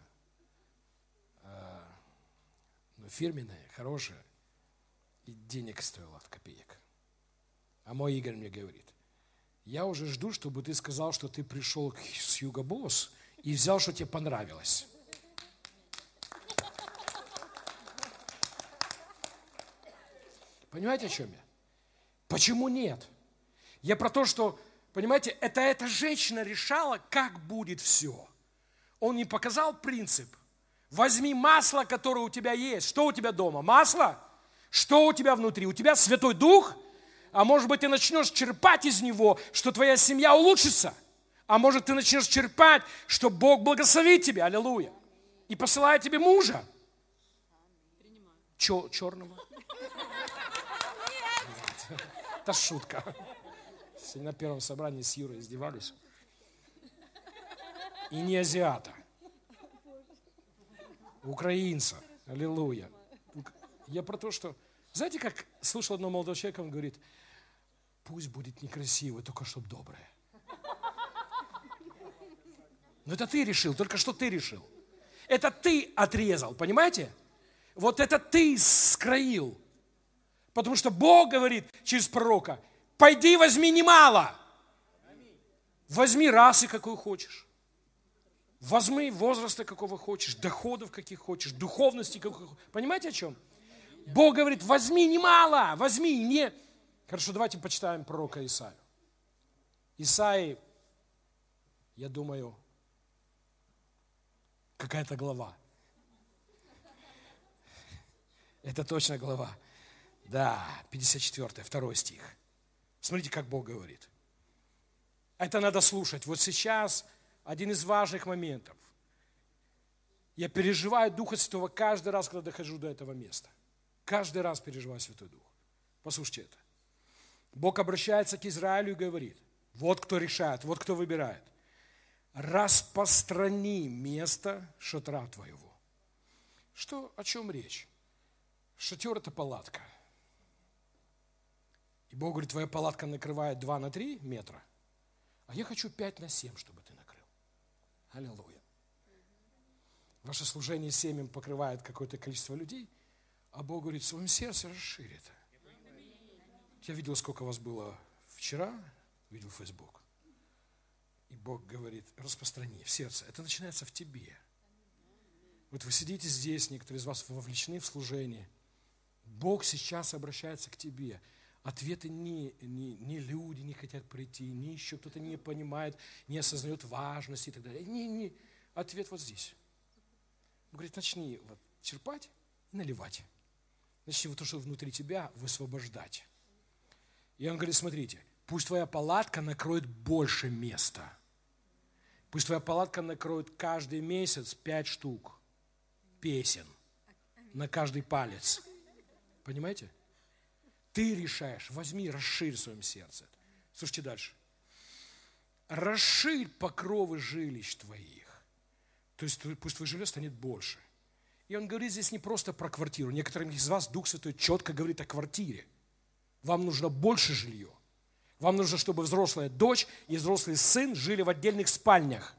Фирменная, хорошая. И денег стоила от копеек. А мой Игорь мне говорит: я уже жду, чтобы ты сказал, что ты пришел с Hugo Boss и взял, что тебе понравилось. Понимаете, о чем я? Почему нет? Я про то, что, понимаете, эта женщина решала, как будет все. Он не показал принцип. Возьми масло, которое у тебя есть. Что у тебя дома? Масло? Что у тебя внутри? У тебя Святой Дух? А может быть, ты начнешь черпать из него, что твоя семья улучшится. А может, ты начнешь черпать, что Бог благословит тебя. Аллилуйя. И посылает тебе мужа. Черного? Это шутка. На первом собрании с Юрой издевались. И не азиата. Украинца. Аллилуйя. Я про то, что... Знаете, как слышал одного молодого человека, он говорит: пусть будет некрасиво, только чтобы доброе. Но это ты решил, только что ты решил. Это ты отрезал, понимаете? Вот это ты скроил. Потому что Бог говорит через пророка: пойди возьми немало. Возьми расы, какую хочешь. Возьми возраста, какого хочешь, доходов, каких хочешь, духовности, каких хочешь. Понимаете, о чем? Бог говорит: возьми немало, возьми. Не... Хорошо, давайте почитаем пророка Исаию. Исаии, я думаю, какая-то глава. Это точно глава. Да, 54, 2 стих. Смотрите, как Бог говорит. Это надо слушать. Вот сейчас один из важных моментов. Я переживаю Духа Святого каждый раз, когда дохожу до этого места. Каждый раз переживаю Святой Дух. Послушайте это. Бог обращается к Израилю и говорит: вот кто решает, вот кто выбирает. Распространи место шатра твоего. О чем речь? Шатер – это палатка. И Бог говорит: твоя палатка накрывает 2 на 3 метра, а я хочу 5 на 7, чтобы ты накрыл. Аллилуйя. Ваше служение семьям покрывает какое-то количество людей, А Бог говорит, в своем сердце расширь это. Я видел, сколько вас было вчера, видел Facebook. И Бог говорит, распространи в сердце. Это начинается в тебе. Вот вы сидите здесь, некоторые из вас вовлечены в служение. Бог сейчас обращается к тебе. Ответы не люди не хотят прийти, не еще кто-то не понимает, не осознает важности и так далее. Не. Ответ вот здесь. Он говорит, начни вот черпать и наливать. Начни вот то, что внутри тебя, высвобождать. И он говорит, смотрите, пусть твоя палатка накроет больше места. Пусть твоя палатка накроет каждый месяц 5 штук песен на каждый палец. Понимаете? Ты решаешь, возьми, расширь в своем сердце. Слушайте дальше. Расширь покровы жилищ твоих. То есть пусть твое жилье станет больше. И он говорит здесь не просто про квартиру. Некоторым из вас Дух Святой четко говорит о квартире. Вам нужно больше жилья. Вам нужно, чтобы взрослая дочь и взрослый сын жили в отдельных спальнях.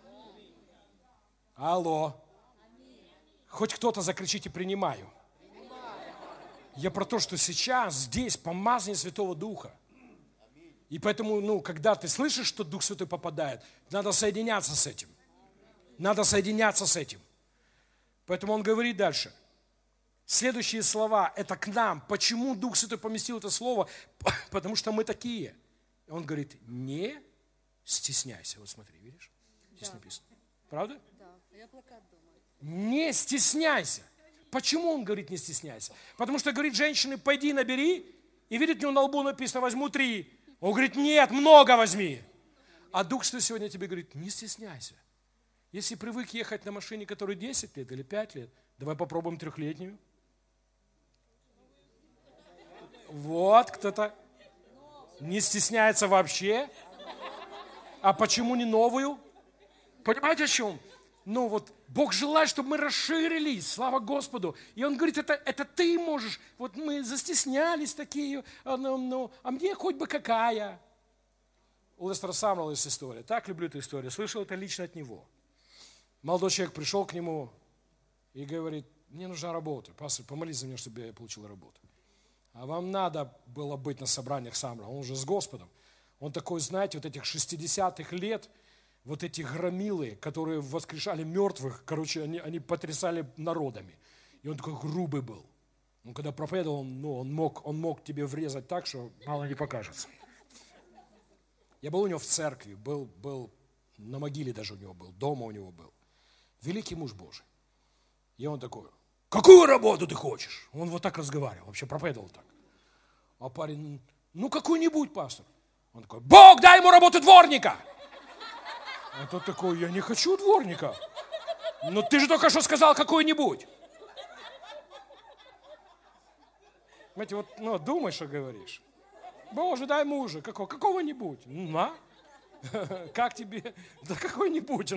Алло. Хоть кто-то закричите «принимаю». Я про то, что сейчас здесь помазание Святого Духа. И поэтому, когда ты слышишь, что Дух Святой попадает, надо соединяться с этим. Надо соединяться с этим. Поэтому он говорит дальше. Следующие слова, это к нам. Почему Дух Святой поместил это слово? Потому что мы такие. Он говорит, не стесняйся. Вот смотри, видишь? Здесь написано. Правда? Да, я плакат думаю. Не стесняйся. Почему он говорит не стесняйся? Потому что говорит женщине, пойди набери, и видит, у него на лбу написано, возьму 3. Он говорит, нет, много возьми. А Дух Святой сегодня тебе говорит, не стесняйся. Если привык ехать на машине, которой 10 лет или 5 лет, давай попробуем 3-летнюю. Вот кто-то не стесняется вообще. А почему не новую? Понимаете, о чем? Бог желает, чтобы мы расширились, слава Господу. И Он говорит, это ты можешь. Вот мы застеснялись такие, а мне хоть бы какая. У Лестера Самрелла история. Так люблю эту историю. Слышал это лично от него. Молодой человек пришел к нему и говорит, мне нужна работа. Пастор, помолись за меня, чтобы я получил работу. А вам надо было быть на собраниях Самрелла. Он уже с Господом. Он такой, знаете, вот этих 60-х лет, вот эти громилы, которые воскрешали мертвых, они потрясали народами. И он такой грубый был. Он когда проповедовал, он мог тебе врезать так, что мало не покажется. Я был у него в церкви, был на могиле даже у него был, дома у него был. Великий муж Божий. И он такой, какую работу ты хочешь? Он вот так разговаривал, вообще проповедовал так. А парень, какую-нибудь, пастор. Он такой, Бог, дай ему работу дворника. А тот такой, я не хочу дворника. Но ты же только что сказал какую-нибудь. Знаете, думай, что говоришь. Боже, дай мужа, какого-нибудь. На. Как тебе? Да какой-нибудь.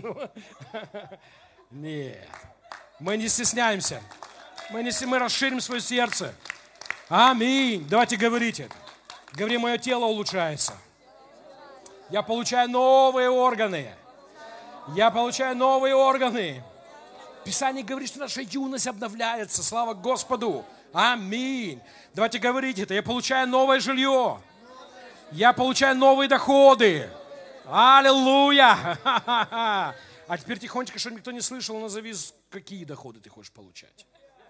Нет. Мы не стесняемся. Мы расширим свое сердце. Аминь. Давайте говорить это. Говори, мое тело улучшается. Я получаю новые органы. Я получаю новые органы. Писание говорит, что наша юность обновляется. Слава Господу. Аминь. Давайте говорить это. Я получаю новое жилье. Я получаю новые доходы. Аллилуйя. А теперь тихонечко, чтобы никто не слышал, назови, какие доходы ты хочешь получать.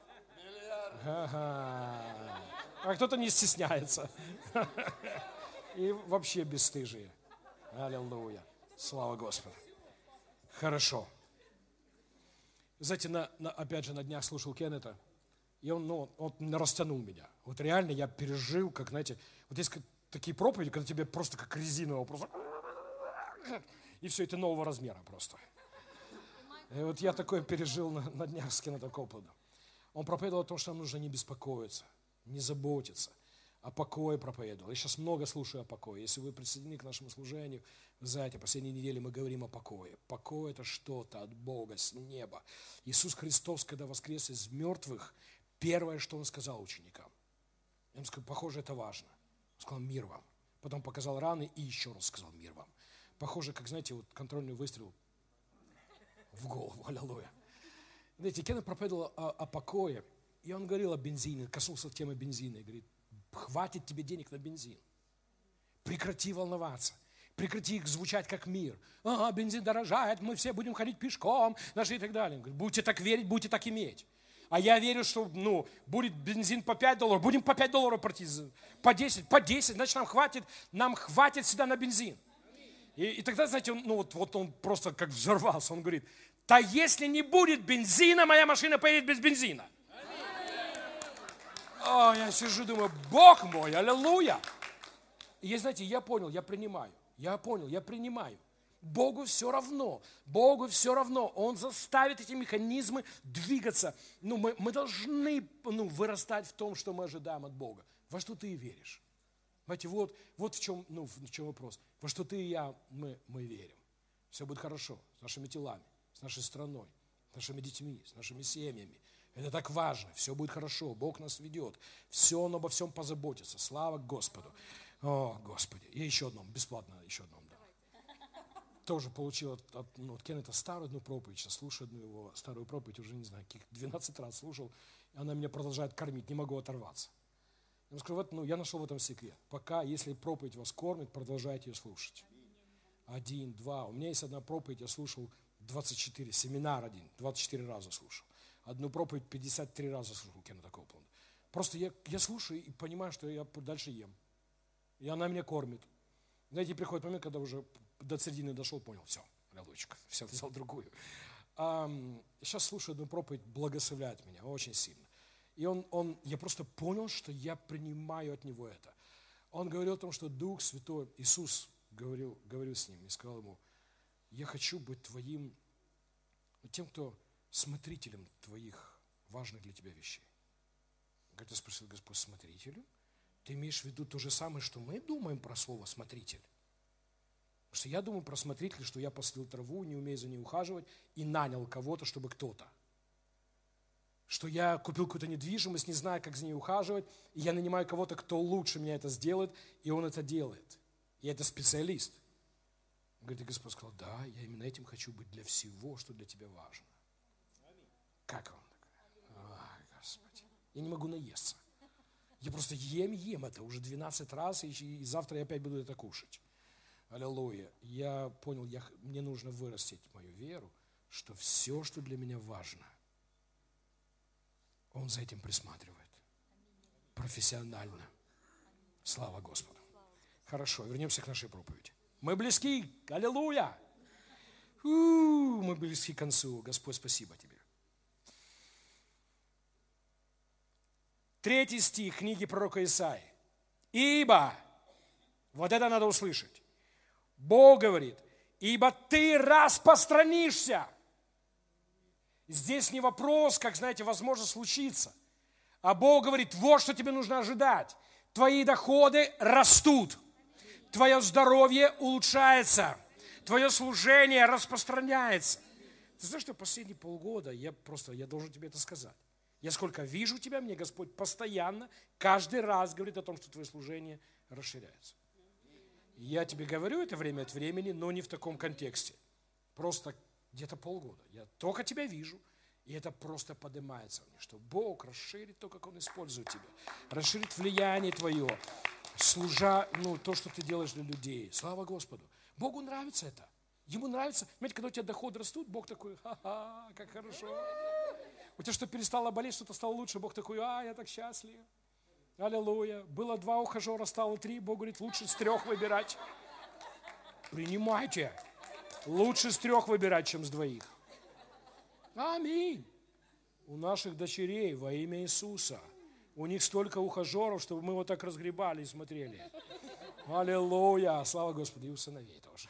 А кто-то не стесняется. И вообще бесстыжие. Аллилуйя. Слава Господу. Хорошо. Знаете, опять же, на днях слушал Кеннета, и он растянул меня. Вот реально я пережил, как, знаете, вот есть такие проповеди, когда тебе просто как резинового, просто и все, это нового размера просто. И вот я такое пережил на днях с Кеннетом Коплендом. Он проповедовал о том, что нам нужно не беспокоиться, не заботиться. О покое проповедовал. Я сейчас много слушаю о покое. Если вы присоединены к нашему служению, вы знаете, последние недели мы говорим о покое. Покой – это что-то от Бога, с неба. Иисус Христос, когда воскрес из мертвых, первое, что Он сказал ученикам. Он сказал, похоже, это важно. Он сказал, мир вам. Потом показал раны и еще раз сказал, мир вам. Похоже, как, знаете, вот контрольный выстрел в голову. Аллилуйя. Знаете, Кеннет проповедовал о покое. И он говорил о бензине, коснулся темы бензина. И говорит, хватит тебе денег на бензин. Прекрати волноваться. Прекрати звучать как мир. Ага, бензин дорожает, мы все будем ходить пешком, наши и так далее. Он говорит, будете так верить, будете так иметь. А я верю, что будет бензин по $5, будем по $5 платить, по 10, значит нам хватит всегда на бензин. И тогда, знаете, вот он просто как взорвался, он говорит, да если не будет бензина, моя машина поедет без бензина. Я сижу, думаю, Бог мой, аллилуйя. И знаете, я понял, я принимаю. Богу все равно, Он заставит эти механизмы двигаться. Мы должны вырастать в том, что мы ожидаем от Бога. Во что ты веришь? Знаете, вот в чем вопрос. Во что ты и я, мы верим. Все будет хорошо с нашими телами, с нашей страной, с нашими детьми, с нашими семьями. Это так важно, все будет хорошо, Бог нас ведет. Он обо всем позаботится, слава Господу. О, Господи. И еще одном, бесплатно еще одном. Да. Тоже получил от Кеннета старую одну проповедь, сейчас слушаю одну его старую проповедь, уже не знаю, каких 12 раз слушал, и она меня продолжает кормить, не могу оторваться. Я скажу, я нашел в этом секрет. Пока, если проповедь вас кормит, продолжайте ее слушать. 1, 2. У меня есть одна проповедь, я слушал 24, семинар 24 раза слушал. Одну проповедь 53 раза слушал Кеннета Копланда. Просто я слушаю и понимаю, что я дальше ем. И она меня кормит. Знаете, приходит момент, когда уже до середины дошел, понял, все, аллилуйчик, все, взял другую. Сейчас слушаю одну проповедь, благословляет меня очень сильно. И я просто понял, что я принимаю от него это. Он говорил о том, что Дух Святой, Иисус говорил с ним и сказал ему, я хочу быть тем, кто смотрителем твоих важных для тебя вещей. Говорит, я спросил, Господь, смотрителем? Ты имеешь в виду то же самое, что мы думаем про слово «смотритель»? Потому что я думаю про смотрителя, что я посадил траву, не умею за ней ухаживать, и нанял кого-то, чтобы кто-то. Что я купил какую-то недвижимость, не знаю, как за ней ухаживать, и я нанимаю кого-то, кто лучше меня это сделает, и он это делает. И это специалист. Говорит, и Господь сказал, да, я именно этим хочу быть для всего, что для тебя важно. Как он такой? Господи, я не могу наесться. Я просто ем это уже 12 раз, и завтра я опять буду это кушать. Аллилуйя. Я понял, мне нужно вырастить мою веру, что все, что для меня важно, Он за этим присматривает. Профессионально. Слава Господу. Хорошо, вернемся к нашей проповеди. Мы близки. Аллилуйя. Мы близки к концу. Господь, спасибо Тебе. 3 стих книги пророка Исаии. Ибо, вот это надо услышать, Бог говорит, ибо ты распространишься. Здесь не вопрос, как, знаете, возможно случиться. А Бог говорит, вот что тебе нужно ожидать. Твои доходы растут. Твое здоровье улучшается. Твое служение распространяется. Ты знаешь, что последние полгода, я должен тебе это сказать. Я сколько вижу тебя, мне Господь постоянно, каждый раз говорит о том, что твое служение расширяется. Я тебе говорю это время от времени, но не в таком контексте. Просто где-то полгода. Я только тебя вижу, и это просто поднимается мне, что Бог расширит то, как Он использует тебя. Расширит влияние твое, служа, то, что ты делаешь для людей. Слава Господу. Богу нравится это. Ему нравится. Знаете, когда у тебя доходы растут, Бог такой, ха-ха, как хорошо. У тебя что, перестало болеть, что-то стало лучше, Бог такой, я так счастлив. Аллилуйя. Было 2 ухажера, стало 3. Бог говорит, лучше с 3 выбирать. Принимайте. Лучше с 3 выбирать, чем с 2. Аминь. У наших дочерей во имя Иисуса. У них столько ухажеров, чтобы мы вот так разгребали и смотрели. Аллилуйя. Слава Господу. И у сыновей тоже.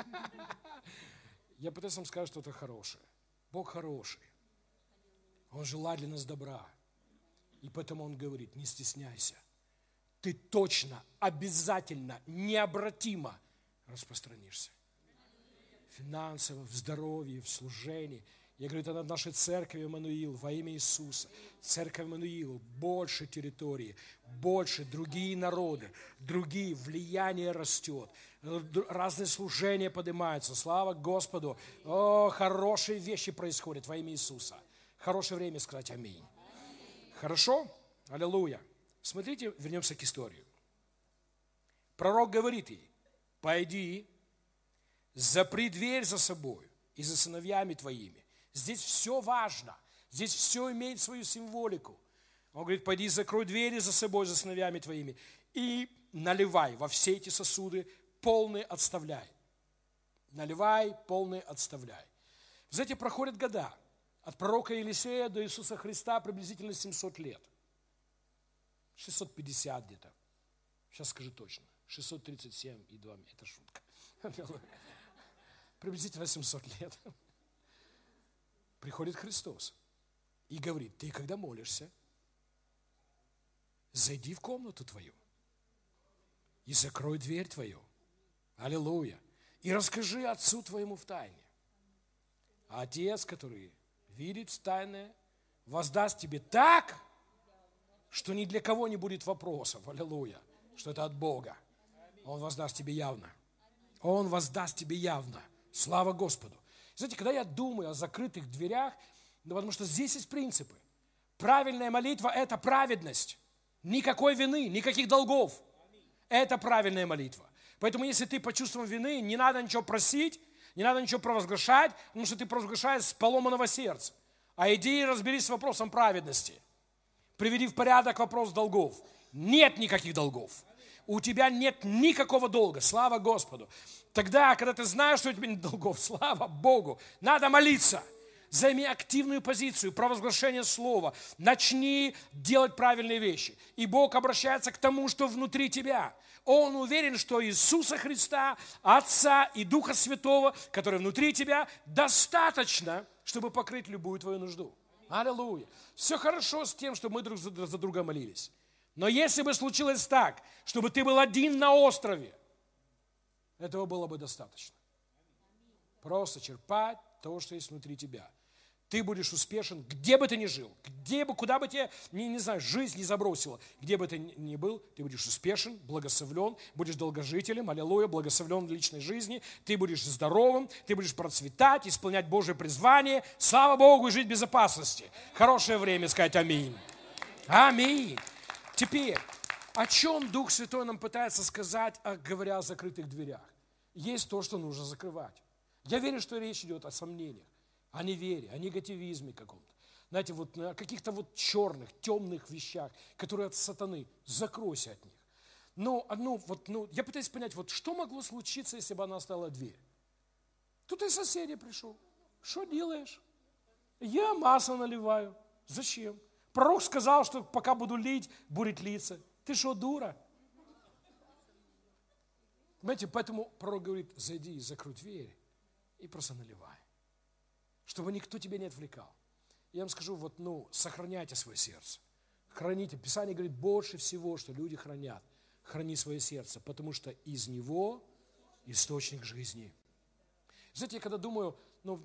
Я пытаюсь вам сказать, что это хорошее. Бог хороший. Он желает для нас добра. И поэтому Он говорит, не стесняйся. Ты точно, обязательно, необратимо распространишься. Финансово, в здоровье, в служении. Я говорю, это над нашей церковью Эммануил во имя Иисуса. Церковь Эммануил, больше территории, больше другие народы, другие, влияние растет. Разные служения поднимаются. Слава Господу. Хорошие вещи происходят во имя Иисуса. Хорошее время сказать аминь. Хорошо? Аллилуйя. Смотрите, вернемся к истории. Пророк говорит ей: пойди, запри дверь за собой и за сыновьями твоими. Здесь все важно. Здесь все имеет свою символику. Он говорит: пойди, закрой двери за собой, за сыновьями твоими и наливай во все эти сосуды, полные отставляй. Наливай, полные отставляй. Знаете, проходят года. От пророка Елисея до Иисуса Христа приблизительно 700 лет. 650 где-то. Сейчас скажу точно. 637 и 2. Это шутка. Приблизительно 700 лет. Приходит Христос и говорит: ты когда молишься, зайди в комнату твою и закрой дверь твою. Аллилуйя. И расскажи отцу твоему в тайне. А отец, который видит в тайне, воздаст тебе так, что ни для кого не будет вопросов. Аллилуйя. Что это от Бога. Он воздаст тебе явно. Он воздаст тебе явно. Слава Господу. Знаете, когда я думаю о закрытых дверях, потому что здесь есть принципы. Правильная молитва – это праведность. Никакой вины, никаких долгов. Это правильная молитва. Поэтому, если ты по чувствам вины, не надо ничего просить, не надо ничего провозглашать, потому что ты провозглашаешь с поломанного сердца. А иди и разберись с вопросом праведности. Приведи в порядок вопрос долгов. Нет никаких долгов. У тебя нет никакого долга. Слава Господу. Тогда, когда ты знаешь, что у тебя нет долгов, слава Богу, надо молиться. Займи активную позицию, провозглашение слова. Начни делать правильные вещи. И Бог обращается к тому, что внутри тебя. Он уверен, что Иисуса Христа, Отца и Духа Святого, который внутри тебя, достаточно, чтобы покрыть любую твою нужду. Аллилуйя. Все хорошо с тем, что мы друг за друга молились. Но если бы случилось так, чтобы ты был один на острове, этого было бы достаточно. Просто черпать то, что есть внутри тебя. Ты будешь успешен, где бы ты ни жил, куда бы тебя, не знаю, жизнь не забросила, где бы ты ни был, ты будешь успешен, благословлен, будешь долгожителем, аллилуйя, благословлен в личной жизни, ты будешь здоровым, ты будешь процветать, исполнять Божие призвание, слава Богу, и жить в безопасности. Хорошее время сказать аминь. Аминь. Теперь, о чем Дух Святой нам пытается сказать, говоря о закрытых дверях? Есть то, что нужно закрывать. Я верю, что речь идет о сомнениях, о неверии, о негативизме каком-то. Знаете, вот о каких-то вот черных, темных вещах, которые от сатаны. Закройся от них. Я пытаюсь понять, вот что могло случиться, если бы она оставила дверь? Тут и соседи пришел. Что делаешь? Я масло наливаю. Зачем? Пророк сказал, что пока буду лить, будет литься. Ты что, дура? Понимаете, поэтому пророк говорит: зайди и закрой дверь и просто наливай. Чтобы никто тебя не отвлекал. Я вам скажу, сохраняйте свое сердце. Храните. Писание говорит, больше всего, что люди хранят. Храни свое сердце, потому что из него источник жизни. Знаете, я когда думаю,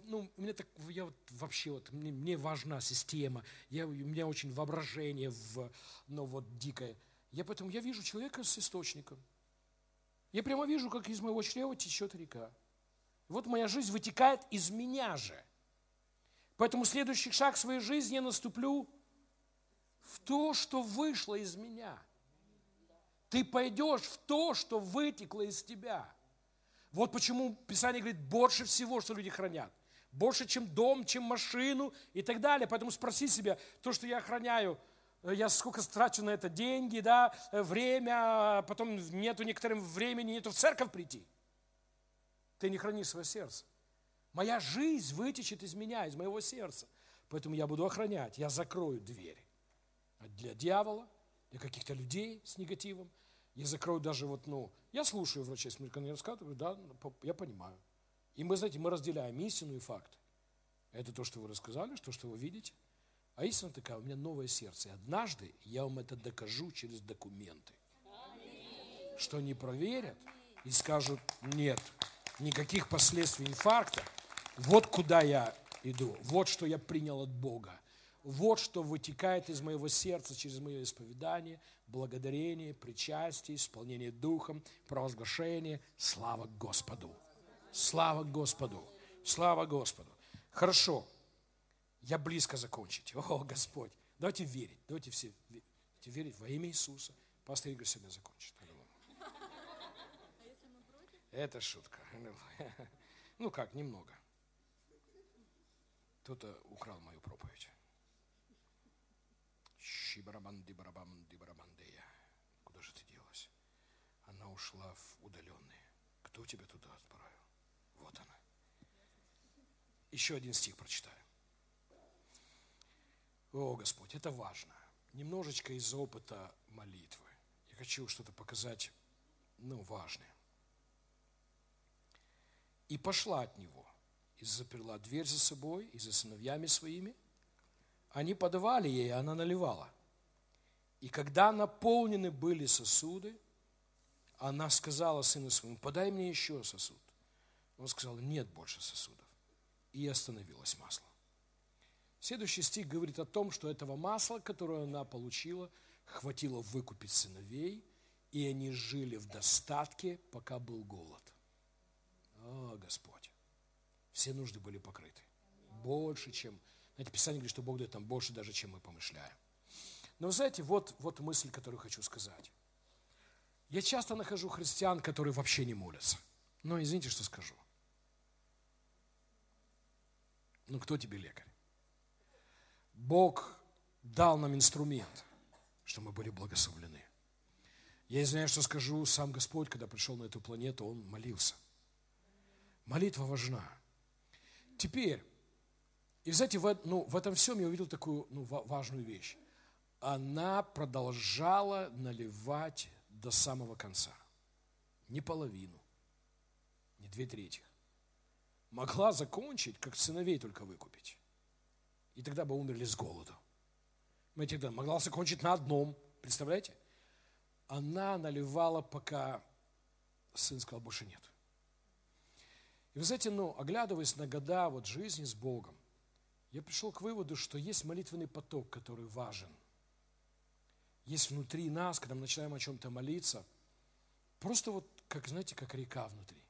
мне важна система, у меня очень воображение дикое. Поэтому я вижу человека с источником. Я прямо вижу, как из моего чрева течет река. Вот моя жизнь вытекает из меня же. Поэтому следующий шаг в своей жизни я наступлю в то, что вышло из меня. Ты пойдешь в то, что вытекло из тебя. Вот почему Писание говорит, больше всего, что люди хранят. Больше, чем дом, чем машину и так далее. Поэтому спроси себя, то, что я охраняю, я сколько трачу на это деньги, время, потом нету некоторым времени, нету в церковь прийти. Ты не хранишь свое сердце. Моя жизнь вытечет из меня, из моего сердца. Поэтому я буду охранять, я закрою дверь. Для дьявола, для каких-то людей с негативом. Я закрою даже я слушаю врачей, когда они рассказывают, да, я понимаю. И мы разделяем истину и факт. Это то, что вы рассказали, то, что вы видите. А истина такая, у меня новое сердце. И однажды я вам это докажу через документы. Что они проверят и скажут, нет, никаких последствий инфаркта. Вот куда я иду, вот что я принял от Бога. Вот что вытекает из моего сердца через мое исповедание, благодарение, причастие, исполнение Духом, провозглашение. Слава Господу! Слава Господу! Слава Господу! Хорошо, я близко закончить. О, Господь! Давайте верить. Давайте все верить во имя Иисуса. Пастор Игорь сегодня закончит. Это шутка. Ну как, немного. Кто-то украл мою проповедь. Куда же ты делась? Она ушла в удаленные. Кто тебя туда отправил? Вот она. Еще один стих прочитаю. О, Господь, это важно. Немножечко из опыта молитвы. Я хочу что-то показать, важное. И пошла от него, и заперла дверь за собой, и за сыновьями своими. Они подавали ей, и она наливала. И когда наполнены были сосуды, она сказала сыну своему: подай мне еще сосуд. Он сказал: нет больше сосудов. И остановилось масло. Следующий стих говорит о том, что этого масла, которое она получила, хватило выкупить сыновей, и они жили в достатке, пока был голод. О, Господь! Все нужды были покрыты. Больше, чем... Знаете, Писание говорит, что Бог дает нам больше даже, чем мы помышляем. Но вы знаете, вот мысль, которую хочу сказать. Я часто нахожу христиан, которые вообще не молятся. Но извините, что скажу. Кто тебе лекарь? Бог дал нам инструмент, что мы были благословлены. Я извиняюсь, что скажу, сам Господь, когда пришел на эту планету, Он молился. Молитва важна. Теперь, и знаете, в этом всем я увидел такую важную вещь. Она продолжала наливать до самого конца. Не половину, не 2/3. Могла закончить, как сыновей только выкупить. И тогда бы умерли с голоду. Могла закончить на одном. Представляете? Она наливала, пока сын сказал: больше нет. И вы знаете, оглядываясь на года жизни с Богом, я пришел к выводу, что есть молитвенный поток, который важен. Есть внутри нас, когда мы начинаем о чем-то молиться, просто как река внутри.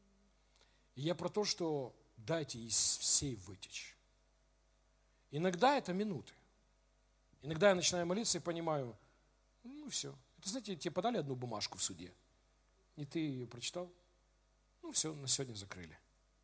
И я про то, что дайте из всей вытечь. Иногда это минуты. Иногда я начинаю молиться и понимаю, все. Это, знаете, тебе подали одну бумажку в суде, и ты ее прочитал, все, на сегодня закрыли.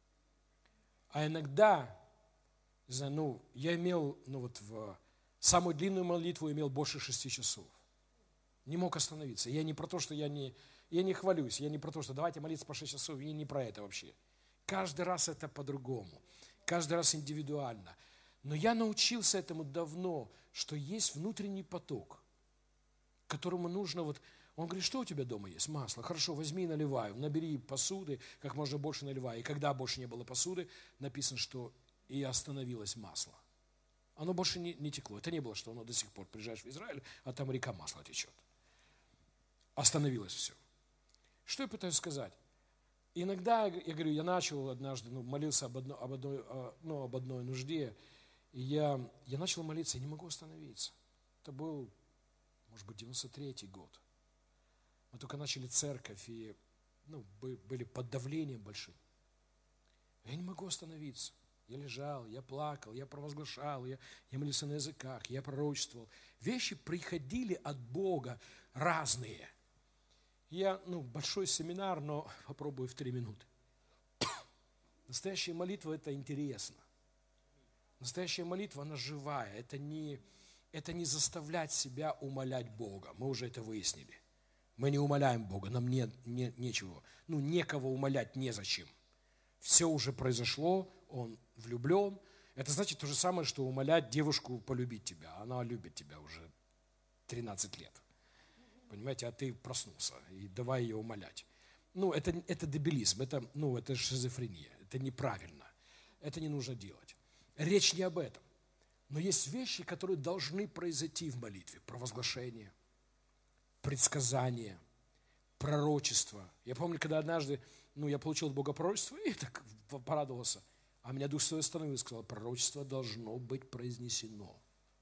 А иногда, не знаю, я имел, в самую длинную молитву имел больше 6 часов. Не мог остановиться. Я не про то, что я не хвалюсь, я не про то, что давайте молиться по 6 часов, я не про это вообще. Каждый раз это по-другому, каждый раз индивидуально. Но я научился этому давно, что есть внутренний поток, которому нужно Он говорит: что у тебя дома есть? Масло. Хорошо, возьми и наливай. Набери посуды, как можно больше наливай. И когда больше не было посуды, написано, что и остановилось масло. Оно больше не текло. Это не было, что оно до сих пор, приезжаешь в Израиль, а там река масла течет. Остановилось все. Что я пытаюсь сказать? Иногда, я говорю, я начал однажды, молился об одной нужде, и я начал молиться, и не могу остановиться. Это был, может быть, 93-й год. Мы только начали церковь, и были под давлением большим. Я не могу остановиться. Я лежал, я плакал, я провозглашал, я молился на языках, я пророчествовал. Вещи приходили от Бога разные. Я, большой семинар, но попробую в 3 минуты. Настоящая молитва – это интересно. Настоящая молитва, она живая. Это не заставлять себя умолять Бога. Мы уже это выяснили. Мы не умоляем Бога, нам нечего. Некого умолять незачем. Все уже произошло, он влюблен. Это значит то же самое, что умолять девушку полюбить тебя. Она любит тебя уже 13 лет. Понимаете, а ты проснулся, и давай ее умолять. Это дебилизм, это шизофрения, это неправильно. Это не нужно делать. Речь не об этом. Но есть вещи, которые должны произойти в молитве. Провозглашение, предсказание, пророчество. Я помню, когда однажды, я получил от Бога пророчество, и так порадовался. А меня Дух Святой остановил и сказал: пророчество должно быть произнесено.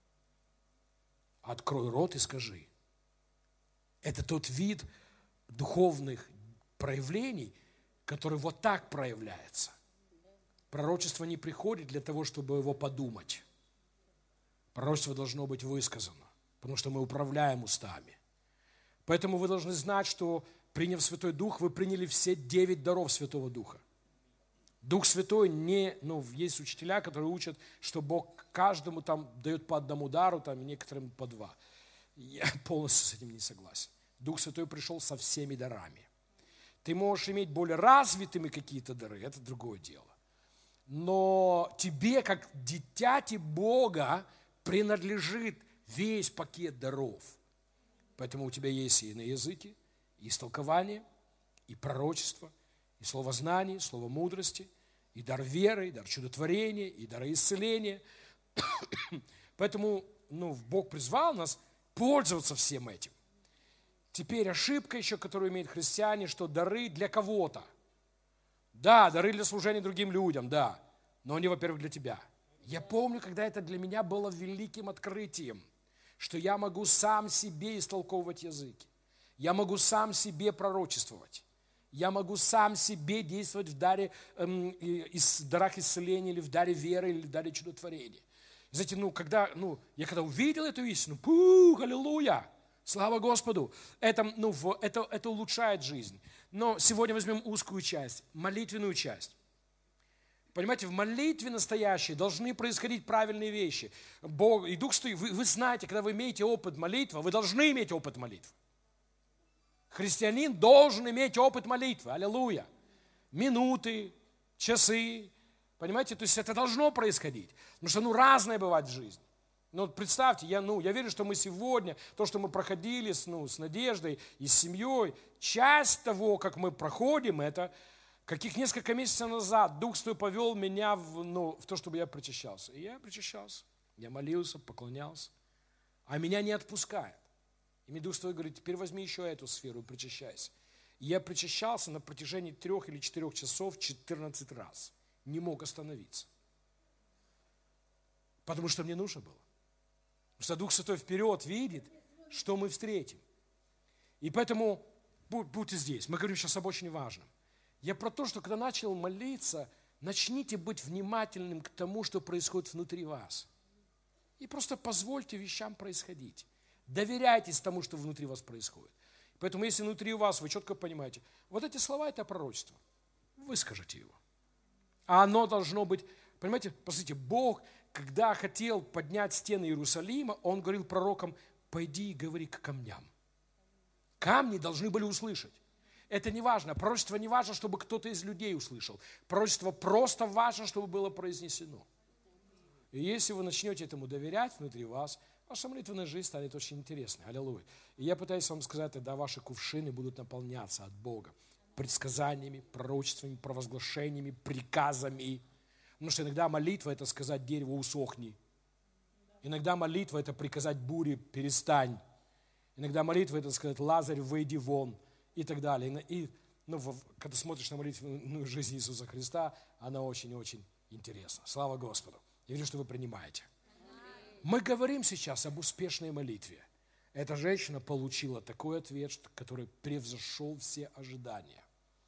Открой рот и скажи. Это тот вид духовных проявлений, который вот так проявляется. Пророчество не приходит для того, чтобы его подумать. Пророчество должно быть высказано, потому что мы управляем устами. Поэтому вы должны знать, что, приняв Святой Дух, вы приняли все 9 даров Святого Духа. Дух Святой не, есть учителя, которые учат, что Бог каждому там дает по одному дару, там, некоторым по 2. Я полностью с этим не согласен. Дух Святой пришел со всеми дарами. Ты можешь иметь более развитыми какие-то дары, это другое дело. Но тебе, как дитяти Бога, принадлежит весь пакет даров. Поэтому у тебя есть и иные языки, и истолкование, и пророчество, и слово знаний, слово мудрости, и дар веры, и дар чудотворения, и дар исцеления. Поэтому Бог призвал нас пользоваться всем этим. Теперь ошибка еще, которую имеют христиане, что дары для кого-то. Да, дары для служения другим людям, да, но они, во-первых, для тебя. Я помню, когда это для меня было великим открытием, что я могу сам себе истолковывать языки. Я могу сам себе пророчествовать. Я могу сам себе действовать в даре, дарах исцеления, или в даре веры, или в даре чудотворения. Знаете, я когда увидел эту истину, аллилуйя, слава Господу, это улучшает жизнь. Но сегодня возьмем узкую часть, молитвенную часть. Понимаете, в молитве настоящей должны происходить правильные вещи. Бог и Дух Святой, вы знаете, когда вы имеете опыт молитвы, вы должны иметь опыт молитвы. Христианин должен иметь опыт молитвы, аллилуйя. Минуты, часы, понимаете, то есть это должно происходить. Потому что разное бывает в жизни. Представьте, я верю, что мы сегодня, то, что мы проходили с Надеждой и с семьей, часть того, как мы проходим это, каких несколько месяцев назад Дух Святой повел меня в то, чтобы я причащался. И я причащался, я молился, поклонялся, а меня не отпускает. И мне Дух Святой говорит, теперь возьми еще эту сферу и причащайся. И я причащался на протяжении 3 или 4 часов 14 раз. Не мог остановиться. Потому что мне нужно было. Потому что Дух Святой вперед видит, что мы встретим. И поэтому будьте здесь. Мы говорим сейчас об очень важном. Я про то, что когда начал молиться, начните быть внимательным к тому, что происходит внутри вас. И просто позвольте вещам происходить. Доверяйтесь тому, что внутри вас происходит. Поэтому если внутри вас вы четко понимаете, вот эти слова – это пророчество. Выскажите его. А оно должно быть, понимаете, посмотрите, Бог, когда хотел поднять стены Иерусалима, Он говорил пророкам, пойди и говори к камням. Камни должны были услышать. Это не важно. Пророчество не важно, чтобы кто-то из людей услышал. Пророчество просто важно, чтобы было произнесено. И если вы начнете этому доверять внутри вас, ваша молитвенная жизнь станет очень интересной. Аллилуйя. И я пытаюсь вам сказать, тогда ваши кувшины будут наполняться от Бога предсказаниями, пророчествами, провозглашениями, приказами. Потому что иногда молитва – это сказать дереву «усохни». Иногда молитва – это приказать буре «перестань». Иногда молитва – это сказать «Лазарь, выйди вон». И так далее. И когда смотришь на молитвенную жизнь Иисуса Христа, она очень-очень интересна. Слава Господу. Я верю, что вы принимаете. Мы говорим сейчас об успешной молитве. Эта женщина получила такой ответ, который превзошел все ожидания.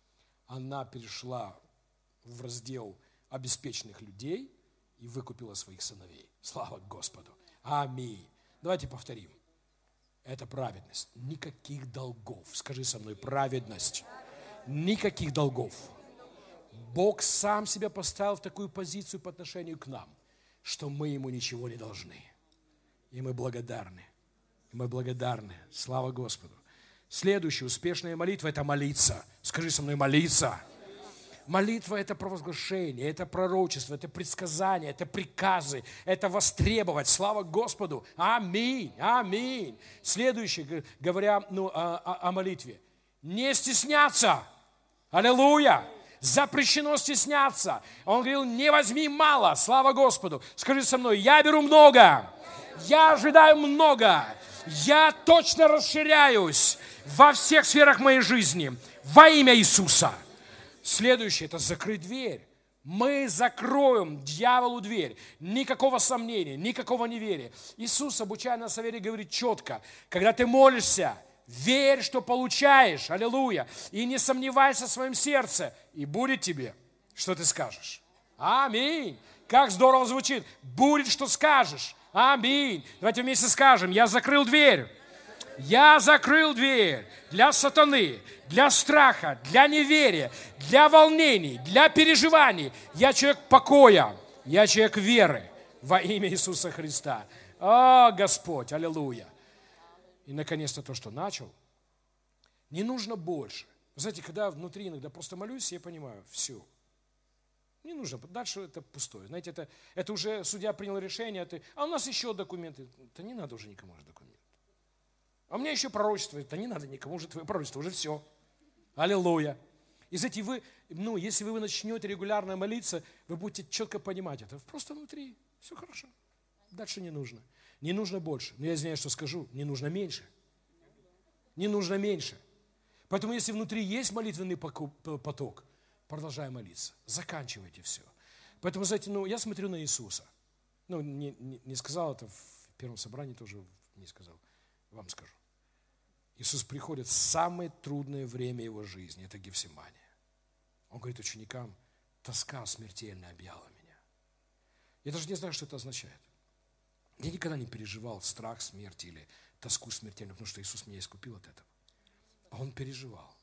Она перешла в раздел обеспеченных людей и выкупила своих сыновей. Слава Господу. Аминь. Давайте повторим. Это праведность. Никаких долгов. Скажи со мной, праведность. Никаких долгов. Бог сам себя поставил в такую позицию по отношению к нам, что мы Ему ничего не должны. И мы благодарны. Мы благодарны. Слава Господу. Следующая успешная молитва – это молиться. Скажи со мной, молиться. Молитва – это провозглашение, это пророчество, это предсказание, это приказы, это востребовать. Слава Господу. Аминь. Аминь. Следующее, говоря о молитве. Не стесняться. Аллилуйя. Запрещено стесняться. Он говорил, не возьми мало. Слава Господу. Скажи со мной, я беру много. Я ожидаю много. Я точно расширяюсь во всех сферах моей жизни. Во имя Иисуса. Следующее – это закрыть дверь. Мы закроем дьяволу дверь. Никакого сомнения, никакого неверия. Иисус, обучая нас о вере, говорит четко. Когда ты молишься, верь, что получаешь. Аллилуйя. И не сомневайся в своем сердце. И будет тебе, что ты скажешь. Аминь. Как здорово звучит. Будет, что скажешь. Аминь. Давайте вместе скажем, я закрыл дверь. Я закрыл дверь для сатаны, для страха, для неверия, для волнений, для переживаний. Я человек покоя, я человек веры во имя Иисуса Христа. О, Господь, аллилуйя. И, наконец-то, то, что начал, не нужно больше. Вы знаете, когда внутри иногда просто молюсь, я понимаю, все. Не нужно, дальше это пустое. Знаете, это уже судья принял решение, а у нас еще документы. Да не надо уже никому уже документы. А у меня еще пророчество. Да не надо никому уже твое пророчество, уже все. Аллилуйя. И знаете, если вы начнете регулярно молиться, вы будете четко понимать это. Просто внутри все хорошо. Дальше не нужно. Не нужно больше. Но я извиняюсь, что скажу, не нужно меньше. Не нужно меньше. Поэтому если внутри есть молитвенный поток, продолжай молиться. Заканчивайте все. Поэтому, знаете, я смотрю на Иисуса. Не сказал это в первом собрании, тоже не сказал. Вам скажу. Иисус приходит в самое трудное время его жизни. Это Гефсимания. Он говорит ученикам, тоска смертельно объяла меня. Я даже не знаю, что это означает. Я никогда не переживал страх смерти или тоску смертельную, потому что Иисус меня искупил от этого. А он переживал,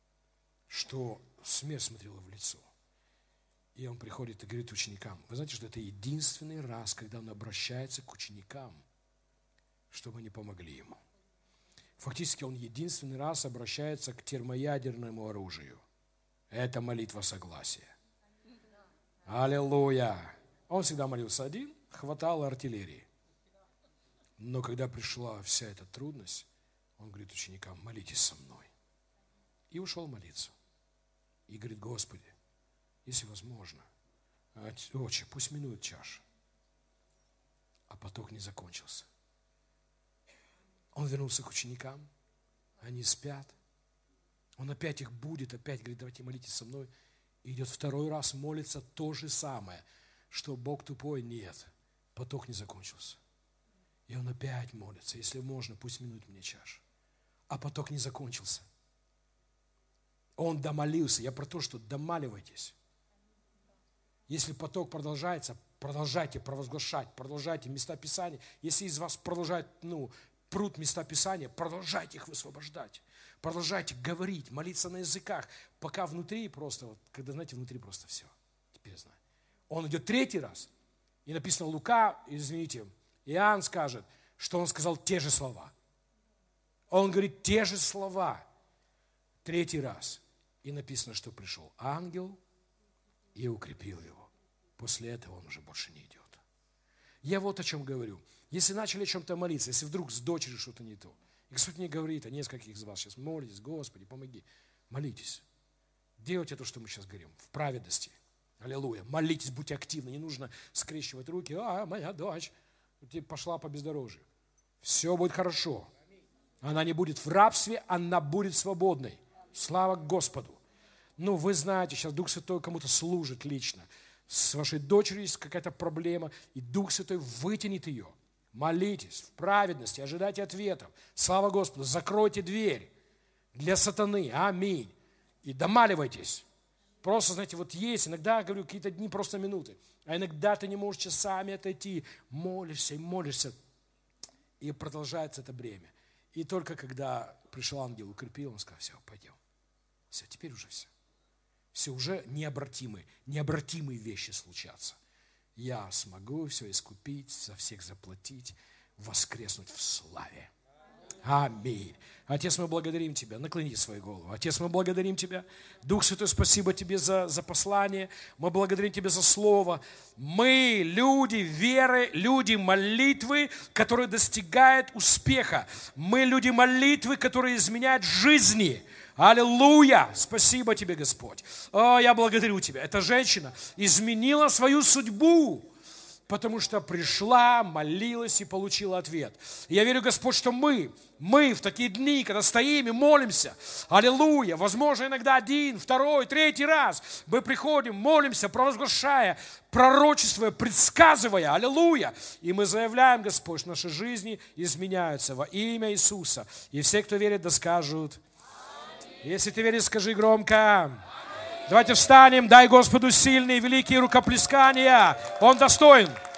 что смерть смотрела в лицо. И он приходит и говорит ученикам, вы знаете, что это единственный раз, когда он обращается к ученикам, чтобы они помогли ему. Фактически он единственный раз обращается к термоядерному оружию. Это молитва согласия. Аллилуйя. Он всегда молился один, хватало артиллерии. Но когда пришла вся эта трудность, он говорит ученикам, молитесь со мной. И ушел молиться. И говорит, Господи, если возможно, Отче, пусть минует чаша. А поток не закончился. Он вернулся к ученикам, они спят. Он опять их будет, опять говорит, давайте молитесь со мной. И идет второй раз молится то же самое, что Бог тупой, нет, поток не закончился. И он опять молится, если можно, пусть минует мне чаша. А поток не закончился. Он домолился. Я про то, что домаливайтесь. Если поток продолжается, продолжайте провозглашать, продолжайте места Писания. Если из вас продолжают, прут места Писания, продолжайте их высвобождать. Продолжайте говорить, молиться на языках, пока внутри просто, когда, знаете, внутри просто все. Теперь знаю. Он идет третий раз. И написано Иоанн скажет, что он сказал те же слова. Он говорит те же слова. Третий раз. И написано, что пришел ангел и укрепил его. После этого он уже больше не идет. Я вот о чем говорю. Если начали о чем-то молиться, если вдруг с дочерью что-то не то, и Господь не говорит, а нескольких из вас сейчас молитесь, Господи, помоги. Молитесь. Делайте то, что мы сейчас говорим, в праведности. Аллилуйя. Молитесь, будьте активны. Не нужно скрещивать руки. Моя дочь пошла по бездорожью. Все будет хорошо. Она не будет в рабстве, она будет свободной. Слава Господу. Вы знаете, сейчас Дух Святой кому-то служит лично. С вашей дочерью есть какая-то проблема, и Дух Святой вытянет ее. Молитесь в праведности, ожидайте ответов. Слава Господу. Закройте дверь для сатаны. Аминь. И домаливайтесь. Просто, знаете, есть, иногда, говорю, какие-то дни, просто минуты. А иногда ты не можешь часами отойти. Молишься и молишься. И продолжается это бремя. И только когда пришел ангел, укрепил, он сказал, все, пойдем. Все, теперь уже все. Все, уже необратимые вещи случатся. Я смогу все искупить, за всех заплатить, воскреснуть в славе. Аминь. Отец, мы благодарим Тебя. Наклони свою голову. Отец, мы благодарим Тебя. Дух Святой, спасибо Тебе за послание. Мы благодарим Тебя за слово. Мы люди веры, люди молитвы, которые достигают успеха. Мы люди молитвы, которые изменяют жизни. Аллилуйя! Спасибо Тебе, Господь. Я благодарю Тебя. Эта женщина изменила свою судьбу, потому что пришла, молилась и получила ответ. Я верю, Господь, что мы в такие дни, когда стоим и молимся, аллилуйя, возможно, иногда один, второй, третий раз мы приходим, молимся, провозглашая, пророчествуя, предсказывая, аллилуйя, и мы заявляем, Господь, что наши жизни изменяются во имя Иисуса. И все, кто верит, да скажут. Если ты веришь, скажи громко. Давайте встанем, дай Господу сильные, великие рукоплескания. Он достоин.